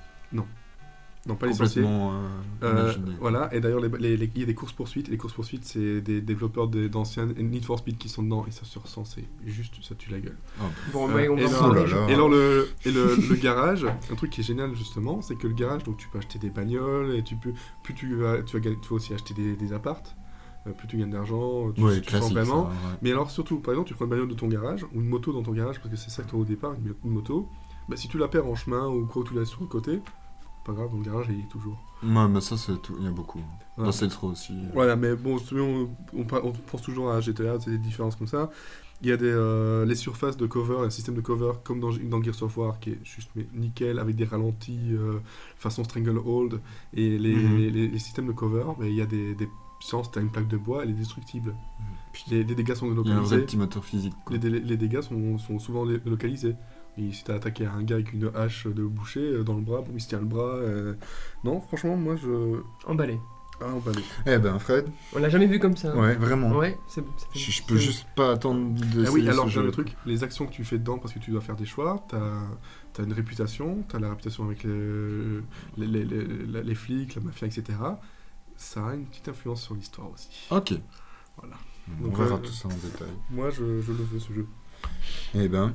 Non, pas licencié. Complètement euh, Euh, imaginé. voilà, et d'ailleurs, les- les- les- il y a des courses-poursuites. Et les courses-poursuites, c'est des développeurs de- d'anciens Need for Speed qui sont dedans. Et ça se ressent, c'est juste, ça tue la gueule. Ah, Bon, Euh, mais on et va en là- parler. Oh là là. Et alors le, et le, le garage, un truc qui est génial justement, c'est que le garage, donc tu peux acheter des bagnoles et tu peux, plus tu vas, tu vas, gagner- tu vas aussi acheter des, des appartes, euh, plus tu gagnes d'argent, tu, ouais, tu sens classique. vraiment. ça, ouais. Mais alors surtout, par exemple, tu prends une bagnole de ton garage ou une moto dans ton garage parce que c'est ça que tu as au départ, une, une moto. Bah, si tu la perds en chemin ou quoi, ou tu la laisses sur le côté, pas grave, dans le garage il y est toujours. Ouais, mais ça, c'est tout. Il y a beaucoup. Voilà. Dans Saints Row aussi. Voilà, mais bon, on, on, on, on pense toujours à G T A, c'est des différences comme ça. Il y a des, euh, les surfaces de cover, un système de cover comme dans, dans Gears of War qui est juste mais nickel avec des ralentis euh, façon Stranglehold et les, Mhm. les, les- les systèmes de cover, mais il y a des, des chances, t'as une plaque de bois, elle est destructible. Puis, Les, les dégâts sont il y a un vrai localisés. petit moteur physique. quoi. Les, dé- les dégâts sont, sont souvent lé- localisés. Et si t'as attaqué un gars avec une hache de boucher euh, dans le bras, bon, il se tient le bras. euh, Non, franchement, moi je. Emballé. Ah, on va aller. Eh ben, Fred, On l'a jamais vu comme ça. ouais, vraiment. Ouais, c'est. ça fait- Je, je peux c'est- juste pas attendre de Ah oui, essayer alors ce j'ai jeu. le truc, les actions que tu fais dedans parce que tu dois faire des choix, t'as as une réputation, t'as la réputation avec les, les, les, les- les flics, la mafia, et cetera. Ça a une petite influence sur l'histoire aussi. Ok. Voilà. On Donc, verra euh, tout ça en détail. Moi, je, je le veux ce jeu. Eh ben,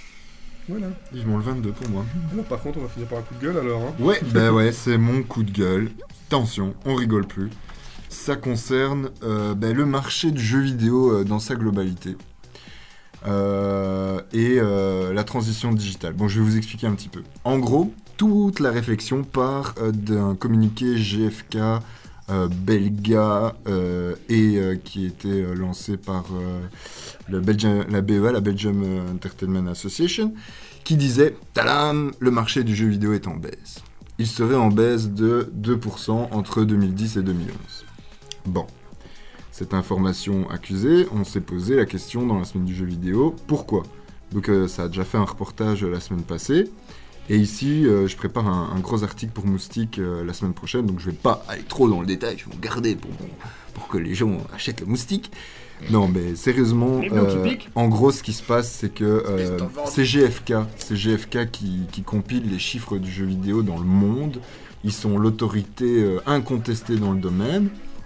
Voilà. vivement le vingt-deux pour moi. Alors, par contre, on va finir par un coup de gueule alors. Hein. Ouais, bah ouais, c'est mon coup de gueule. Attention, on rigole plus. Ça concerne euh, bah, le marché du jeu vidéo euh, dans sa globalité. euh, et euh, la transition digitale. Bon, je vais vous expliquer un petit peu. En gros, toute la réflexion part euh, d'un communiqué G F K euh, belga euh, et euh, qui était euh, lancé par euh, le Belgian, la B E A, la Belgium Entertainment Association, qui disait « Tadam, le marché du jeu vidéo est en baisse. Il serait en baisse de deux pour cent entre deux mille dix et deux mille onze. » Bon. Cette information accusée, on s'est posé la question dans la semaine du jeu vidéo, pourquoi ? Donc euh, ça a déjà fait un reportage euh, la semaine passée, et ici euh, je prépare un, un gros article pour Moustique euh, la semaine prochaine, donc je vais pas aller trop dans le détail, je vais me garder pour, pour que les gens achètent le Moustique. Non mais sérieusement, euh, en gros ce qui se passe c'est que euh, c'est G F K, c'est G F K qui, qui compile les chiffres du jeu vidéo dans le monde, ils sont l'autorité euh, incontestée dans le domaine.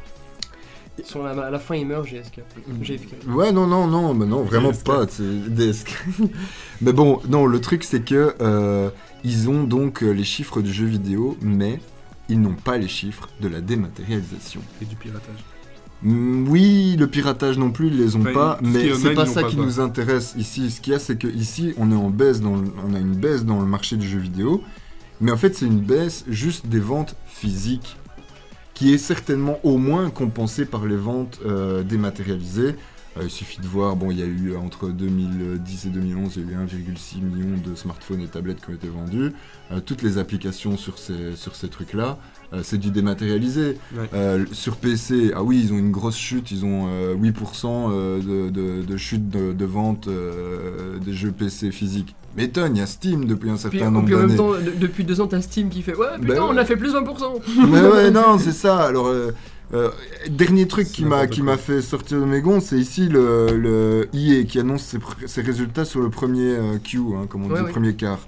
Ils sont à la fin, ils meurent, G S K. G F K. Ouais, non, non, non, mais non, vraiment D S K. pas, c'est D S K. Mais bon, non, le truc, c'est que euh, ils ont donc euh, les chiffres du jeu vidéo, mais ils n'ont pas les chiffres de la dématérialisation. Et du piratage. Mm, oui, le piratage non plus, ils les ont Enfin, pas, tout ce qui mais est c'est online, pas ils l'ont ça pas, qui quoi. nous intéresse ici. Ce qu'il y a, c'est que ici, on est en baisse, dans le- on a une baisse dans le marché du jeu vidéo, mais en fait, c'est une baisse juste des ventes physiques, qui est certainement au moins compensée par les ventes euh, dématérialisées. Euh, il suffit de voir, bon, il y a eu entre deux mille dix et deux mille onze, il y a eu un virgule six million de smartphones et tablettes qui ont été vendus. Euh, toutes les applications sur ces, sur ces trucs-là, euh, c'est du dématérialisé. Ouais. Euh, sur P C, ah oui, ils ont une grosse chute, ils ont euh, huit pour cent euh, de, de, de chute de, de vente euh, des jeux P C physiques. M'étonne, il y a Steam depuis un certain Puis, nombre puis en même d'années. temps, de- depuis deux ans, t'as Steam qui fait ouais, putain, Ben on ouais. a fait plus vingt pour cent. Mais ouais, non, c'est ça. Alors, euh, euh, dernier truc C'est qui m'a n'importe qui quoi. m'a fait sortir de mes gonds, c'est ici le, le E A qui annonce ses, pr- ses résultats sur le premier euh, Q, hein, comme on Ouais, dit, ouais. le premier quart.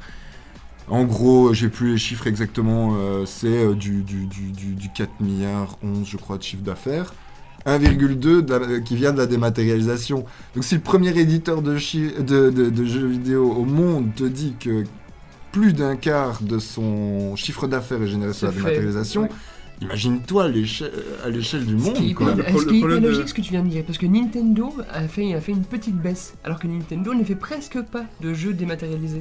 En gros, j'ai plus les chiffres exactement, euh, c'est euh, du, du, du, du, du quatre milliards onze, je crois, de chiffre d'affaires. un virgule deux de la- qui vient de la dématérialisation. Donc si le premier éditeur de, chi- de, de, de jeux vidéo au monde te dit que plus d'un quart de son chiffre d'affaires est généré sur la C'est fait, dématérialisation, ouais. imagine-toi l'éche- à l'échelle du Ce monde. qui est quoi. hyper, Le ce pro- qui est le hyper problème de- logique ce que tu viens de dire, parce que Nintendo a fait, a fait une petite baisse, alors que Nintendo ne fait presque pas de jeux dématérialisés.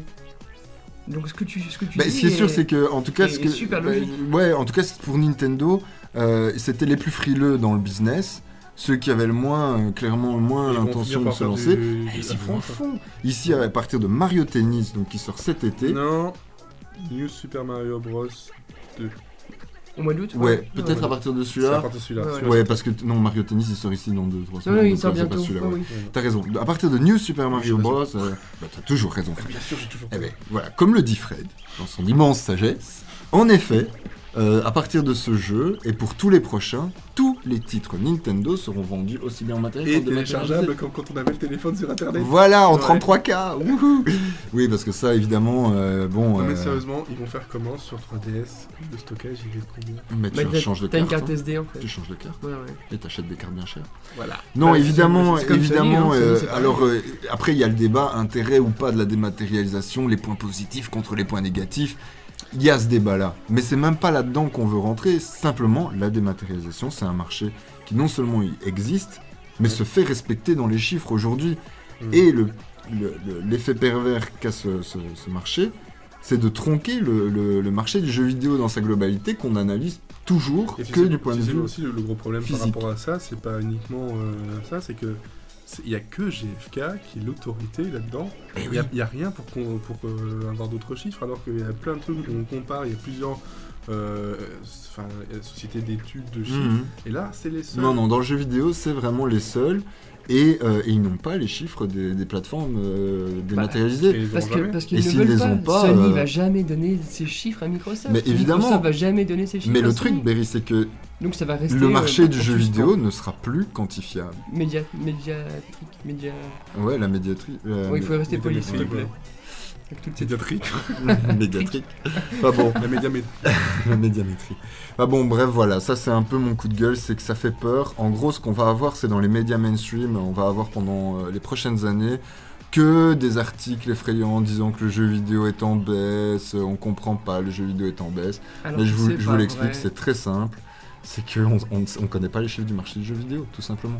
Donc ce que tu, ce que tu Bah, dis ce qui est sûr, est- c'est que, en tout cas, est ce que, super bah, logique. ouais, en tout cas, c'est pour Nintendo, euh, c'était les plus frileux dans le business, ceux qui avaient le moins, euh, clairement, le moins Ils vont l'intention finir de par se faire lancer. du- Et du- ils y vont à ah, fond. Ici, à partir de Mario Tennis, donc qui sort cet été. Non. New Super Mario Bros. deux. Au mois d'août. Ouais, peut-être ouais. à partir de C'est à celui-là. partir de celui-là. Ouais, Celui-là, Ouais, c'est- parce que t- non, Mario Tennis, il sort ici dans deux trois Non, semaines. non, il donc, sort euh, c'est pas bientôt. celui-là, Ah ouais. oui. Ouais, T'as raison. À partir de New Super Mario Je suis Bros, euh, bah, t'as toujours raison. non. Bien sûr, j'ai toujours. Eh ben, voilà, comme le dit Fred, dans son immense sagesse, en effet, euh, à partir de ce jeu, et pour tous les prochains, tous les titres Nintendo seront vendus aussi bien en matériel Et qu'en dématérialisé. téléchargeable comme quand on avait le téléphone sur internet. Voilà, en Ouais. trente-trois K. Wouhou. Oui, parce que ça, évidemment, euh, bon... Non mais euh, sérieusement, ils vont faire comment sur trois D S? Le stockage, il est combien? mais Bah, tu t'as- changes de T'as une carte. carte hein. S D en fait. Tu changes de carte Ouais, ouais. et t'achètes des cartes bien chères. Voilà. Non, Bah, évidemment, c'est- c'est comme évidemment. Sony, hein, euh, Sony, c'est pareil. alors euh, après, il y a le débat intérêt ou pas de la dématérialisation, les points positifs contre les points négatifs. Il y a ce débat-là, mais c'est même pas là-dedans qu'on veut rentrer. Simplement, la dématérialisation, c'est un marché qui non seulement il existe, mais se fait respecter dans les chiffres aujourd'hui. Mm. Et le, le- le- l'effet pervers qu'a ce, ce- ce marché, c'est de tronquer le, le- le marché du jeu vidéo dans sa globalité qu'on analyse toujours Et tu que sais- du point tu de sais vue. aussi le, le gros problème physique. par rapport à ça, c'est pas uniquement euh, ça, c'est que c'est- il y a que G F K qui est l'autorité là-dedans. Eh Il oui. y a, il y a rien pour, qu'on- pour euh, avoir d'autres chiffres, alors qu'il y a plein de trucs où on compare, il y a plusieurs euh, enfin, euh, sociétés d'études de chiffres. Mhm. Et là, c'est les seuls. Non, non, dans le jeu vidéo, c'est vraiment les seuls. Et, euh, et ils n'ont pas les chiffres des, des plateformes euh, Et dématérialisées. ils Parce auront que jamais. parce Et qu'ils ne s'ils veulent les pas. ont pas, Sony euh, va jamais donner ses chiffres à Microsoft. Mais évidemment. Microsoft va jamais donner ses chiffres. Mais à le Sony. truc, Berry, c'est que Donc ça va rester. le euh, marché du en jeu suspens. vidéo ne sera plus quantifiable. Média, médiatrique, média. Ouais, la médiatrie. euh, Oui, il faut rester média- poli, s'il te média- plaît. Avec toutes ces Médiatrique. médiatrique. Pas bon. La médiamétrie. La médiamétrie. Ah bon, bref, voilà, ça c'est un peu mon coup de gueule, c'est que ça fait peur. En gros, ce qu'on va avoir, c'est dans les médias mainstream, on va avoir pendant euh, les prochaines années que des articles effrayants disant que le jeu vidéo est en baisse, euh, on comprend pas, le jeu vidéo est en baisse. Alors Mais je que vous, c'est je pas vous l'explique, vrai. c'est très simple. C'est qu'on on, on connaît pas les chiffres du marché du jeu vidéo, tout simplement.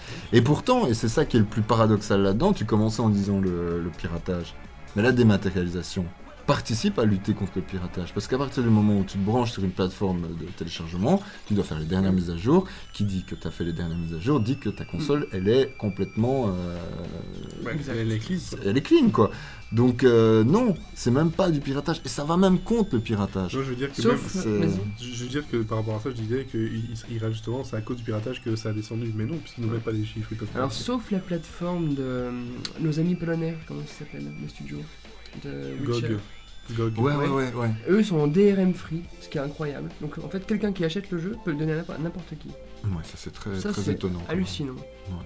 Et pourtant, et c'est ça qui est le plus paradoxal là-dedans, tu commençais en disant le, le piratage. Mais la dématérialisation participe à lutter contre le piratage. Parce qu'à partir du moment où tu te branches sur une plateforme de téléchargement, tu dois faire les dernières mises à jour. Qui dit que tu as fait les dernières mises à jour dit que ta console, elle est complètement... Euh, ouais, elle est clean. Elle est clean, quoi. Donc euh, non, c'est même pas du piratage. Et ça va même contre le piratage. Non, je veux dire que Sauf, même, je veux dire que par rapport à ça, je disais que il, il, justement, c'est à cause du piratage que ça a descendu. Mais non, puisqu'ils n'ont même pas les chiffres. Ils peuvent Alors, pas. sauf la plateforme de euh, nos amis polonais, comment ça s'appelle, le studio de Witcher. Gog. Gog. Ouais, ouais, ouais, ouais. Eux sont en D R M free, ce qui est incroyable. Donc en fait, quelqu'un qui achète le jeu peut le donner à n'importe qui. Ouais, ça c'est très, ça, très c'est étonnant. Hallucinant. Ouais.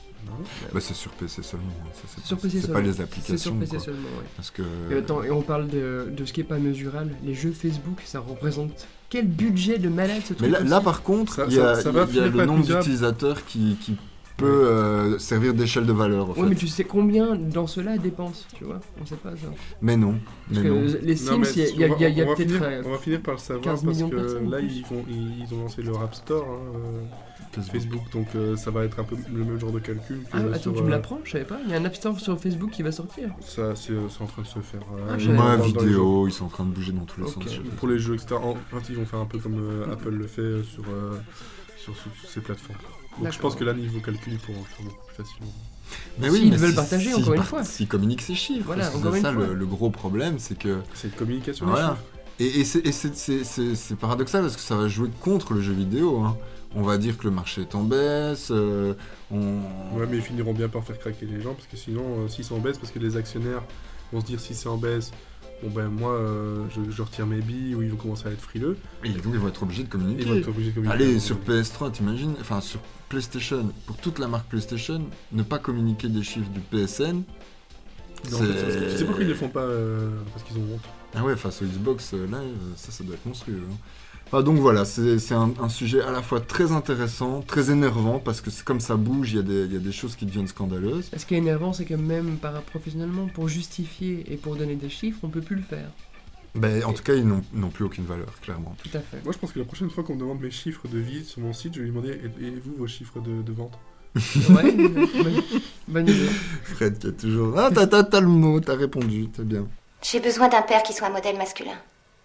Bah, c'est sur P C seulement. Ça, c'est sur pas, P C c'est seulement. pas les applications. C'est sur P C quoi. seulement, ouais. Parce que... Et, attends, et on parle de, de ce qui est pas mesurable. Les jeux Facebook, ça représente quel budget de malade ce truc. Mais là, aussi. là par contre, ça, il y a, ça, ça il y a va finir le par nombre être mesurable. d'utilisateurs qui, qui peut euh, servir d'échelle de valeur. En Ouais, fait. mais tu sais combien dans cela dépensent, tu vois. On sait pas ça. Mais non. Parce mais que non. les Non, Sims, mais il y a, on va- y a, y a on va peut-être. finir- euh, On va finir par le savoir quinze parce millions de que personnes, là, en plus. ils, vont, ils, ils ont lancé leur App Store, hein, euh, Facebook. Facebook, donc euh, ça va être un peu le même genre de calcul que Ah, attends, sur, tu me euh, l'apprends, je savais pas. Il y a un App Store sur Facebook qui va sortir. Ça, c'est c'est en train de se faire. euh, Ah, je dans- savais Ouais, dans- dans les vidéo, ils sont en train de bouger dans tous les Ok. sens. jeux. Pour les jeux, et cetera. En fait, ils vont faire un peu comme euh, Apple le fait euh, sur, euh, sur, sur ces plateformes. Donc je D'accord. pense que là, niveau calcul, ils pourront le faire beaucoup plus facilement. Mais S'ils mais veulent si- partager, s'ils encore une part- fois. S'ils communiquent ces chiffres. Voilà, parce que encore c'est une ça fois. le, le gros problème, c'est que... C'est une communication. Voilà. les chiffres. Et, et c'est- et c'est- c'est c'est- c'est paradoxal parce que ça va jouer contre le jeu vidéo. Hein. On va dire que le marché est en baisse. euh, on... Ouais, mais ils finiront bien par faire craquer les gens parce que sinon, euh, s'ils sont en baisse, parce que les actionnaires vont se dire si c'est en baisse, bon ben moi euh, je, je retire mes billes ou ils vont commencer à être frileux. Et donc ils vont être obligés de Ils communiquer. vont être obligés de communiquer. Allez, sur P S trois, t'imagines, enfin sur PlayStation, pour toute la marque PlayStation, ne pas communiquer des chiffres du P S N, Non, c'est- parce que tu sais pourquoi ils le font pas euh, parce qu'ils ont honte. Ah ouais, face au Xbox euh, Live, ça, ça doit être monstrueux. Hein. Enfin, donc voilà, c'est c'est un, un sujet à la fois très intéressant, très énervant, parce que c'est comme ça bouge, il y, a des- il y a des choses qui deviennent scandaleuses. Ce qui est énervant, c'est que même paraprofessionnellement, pour justifier et pour donner des chiffres, on peut plus le faire. Ben, en tout cas, ils n'ont n'ont plus aucune valeur, clairement. Tout à fait. Moi je pense que la prochaine fois qu'on me demande mes chiffres de visite sur mon site, je vais lui demander et, et vous vos chiffres de, de vente. Ouais, bonne, bonne idée. Fred qui a toujours... Ah, t'as- t'as t'as le mot, t'as répondu, c'est bien. J'ai besoin d'un père qui soit un modèle masculin.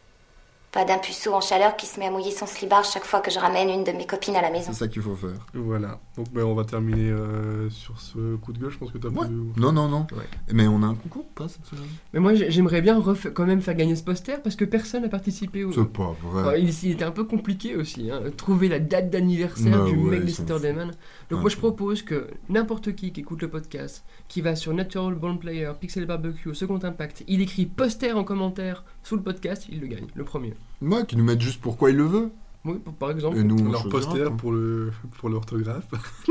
Pas d'un puceau en chaleur qui se met à mouiller son slibard chaque fois que je ramène une de mes copines à la maison. C'est ça qu'il faut faire. Voilà. Donc ben, on va terminer euh, sur ce coup de gueule. Je pense que t'as Ouais. pas de... Non, non, non. Ouais. Mais on a un concours ou pas cette semaine? Mais moi, j'ai- j'aimerais bien ref- quand même faire gagner ce poster parce que personne n'a participé au. C'est pas Alors, vrai. il, il était un peu compliqué aussi, hein, trouver la date d'anniversaire Bah du ouais, mec ils des sont Saturday Man. Donc Ah, moi je fou. propose que n'importe qui qui écoute le podcast, qui va sur Natural Born Player, Pixel Barbecue, Second Impact, il écrit poster en commentaire sous le podcast, il le gagne, le premier. Moi, qui nous mettent juste pourquoi il le veut. Oui, pour- par exemple. Et nous, on Leur choisira, poster quoi. pour le pour l'orthographe.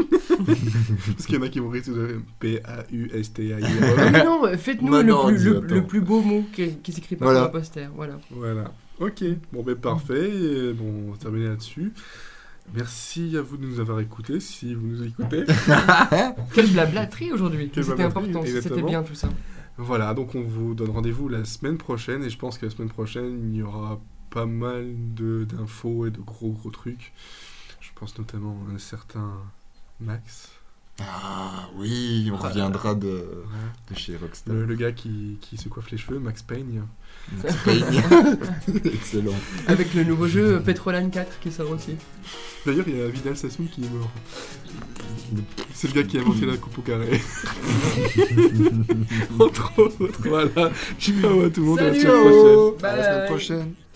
Parce qu'il y en a qui vont rire sur le P A U S T A I. Ah, mais non, faites-nous Bah le, non, plus, dis, le, attends. le plus beau mot qui, qui s'écrit pas Voilà. sur un poster, voilà. Voilà. Ok. Bon ben parfait. Et bon, on va terminer là-dessus. Merci à vous de nous avoir écoutés, si vous nous écoutez. Quelle blablaterie aujourd'hui, Quelle c'était blablaterie, important, c'était exactement. bien tout ça. Voilà, donc on vous donne rendez-vous la semaine prochaine, et je pense que la semaine prochaine, il y aura pas mal de- d'infos et de gros gros trucs. Je pense notamment à un certain Max, Ah oui, on reviendra de, de chez Rockstar. le, le gars qui, qui se coiffe les cheveux, Max Payne. Max Payne. Excellent. Avec le nouveau jeu Petrolan quatre qui sort aussi. D'ailleurs, il y a Vidal Sassoon qui est mort. C'est le gars qui a inventé la coupe au carré. Entre autres, voilà. Ciao à tout le monde, à la Salut, semaine prochaine. À la Bye. semaine prochaine.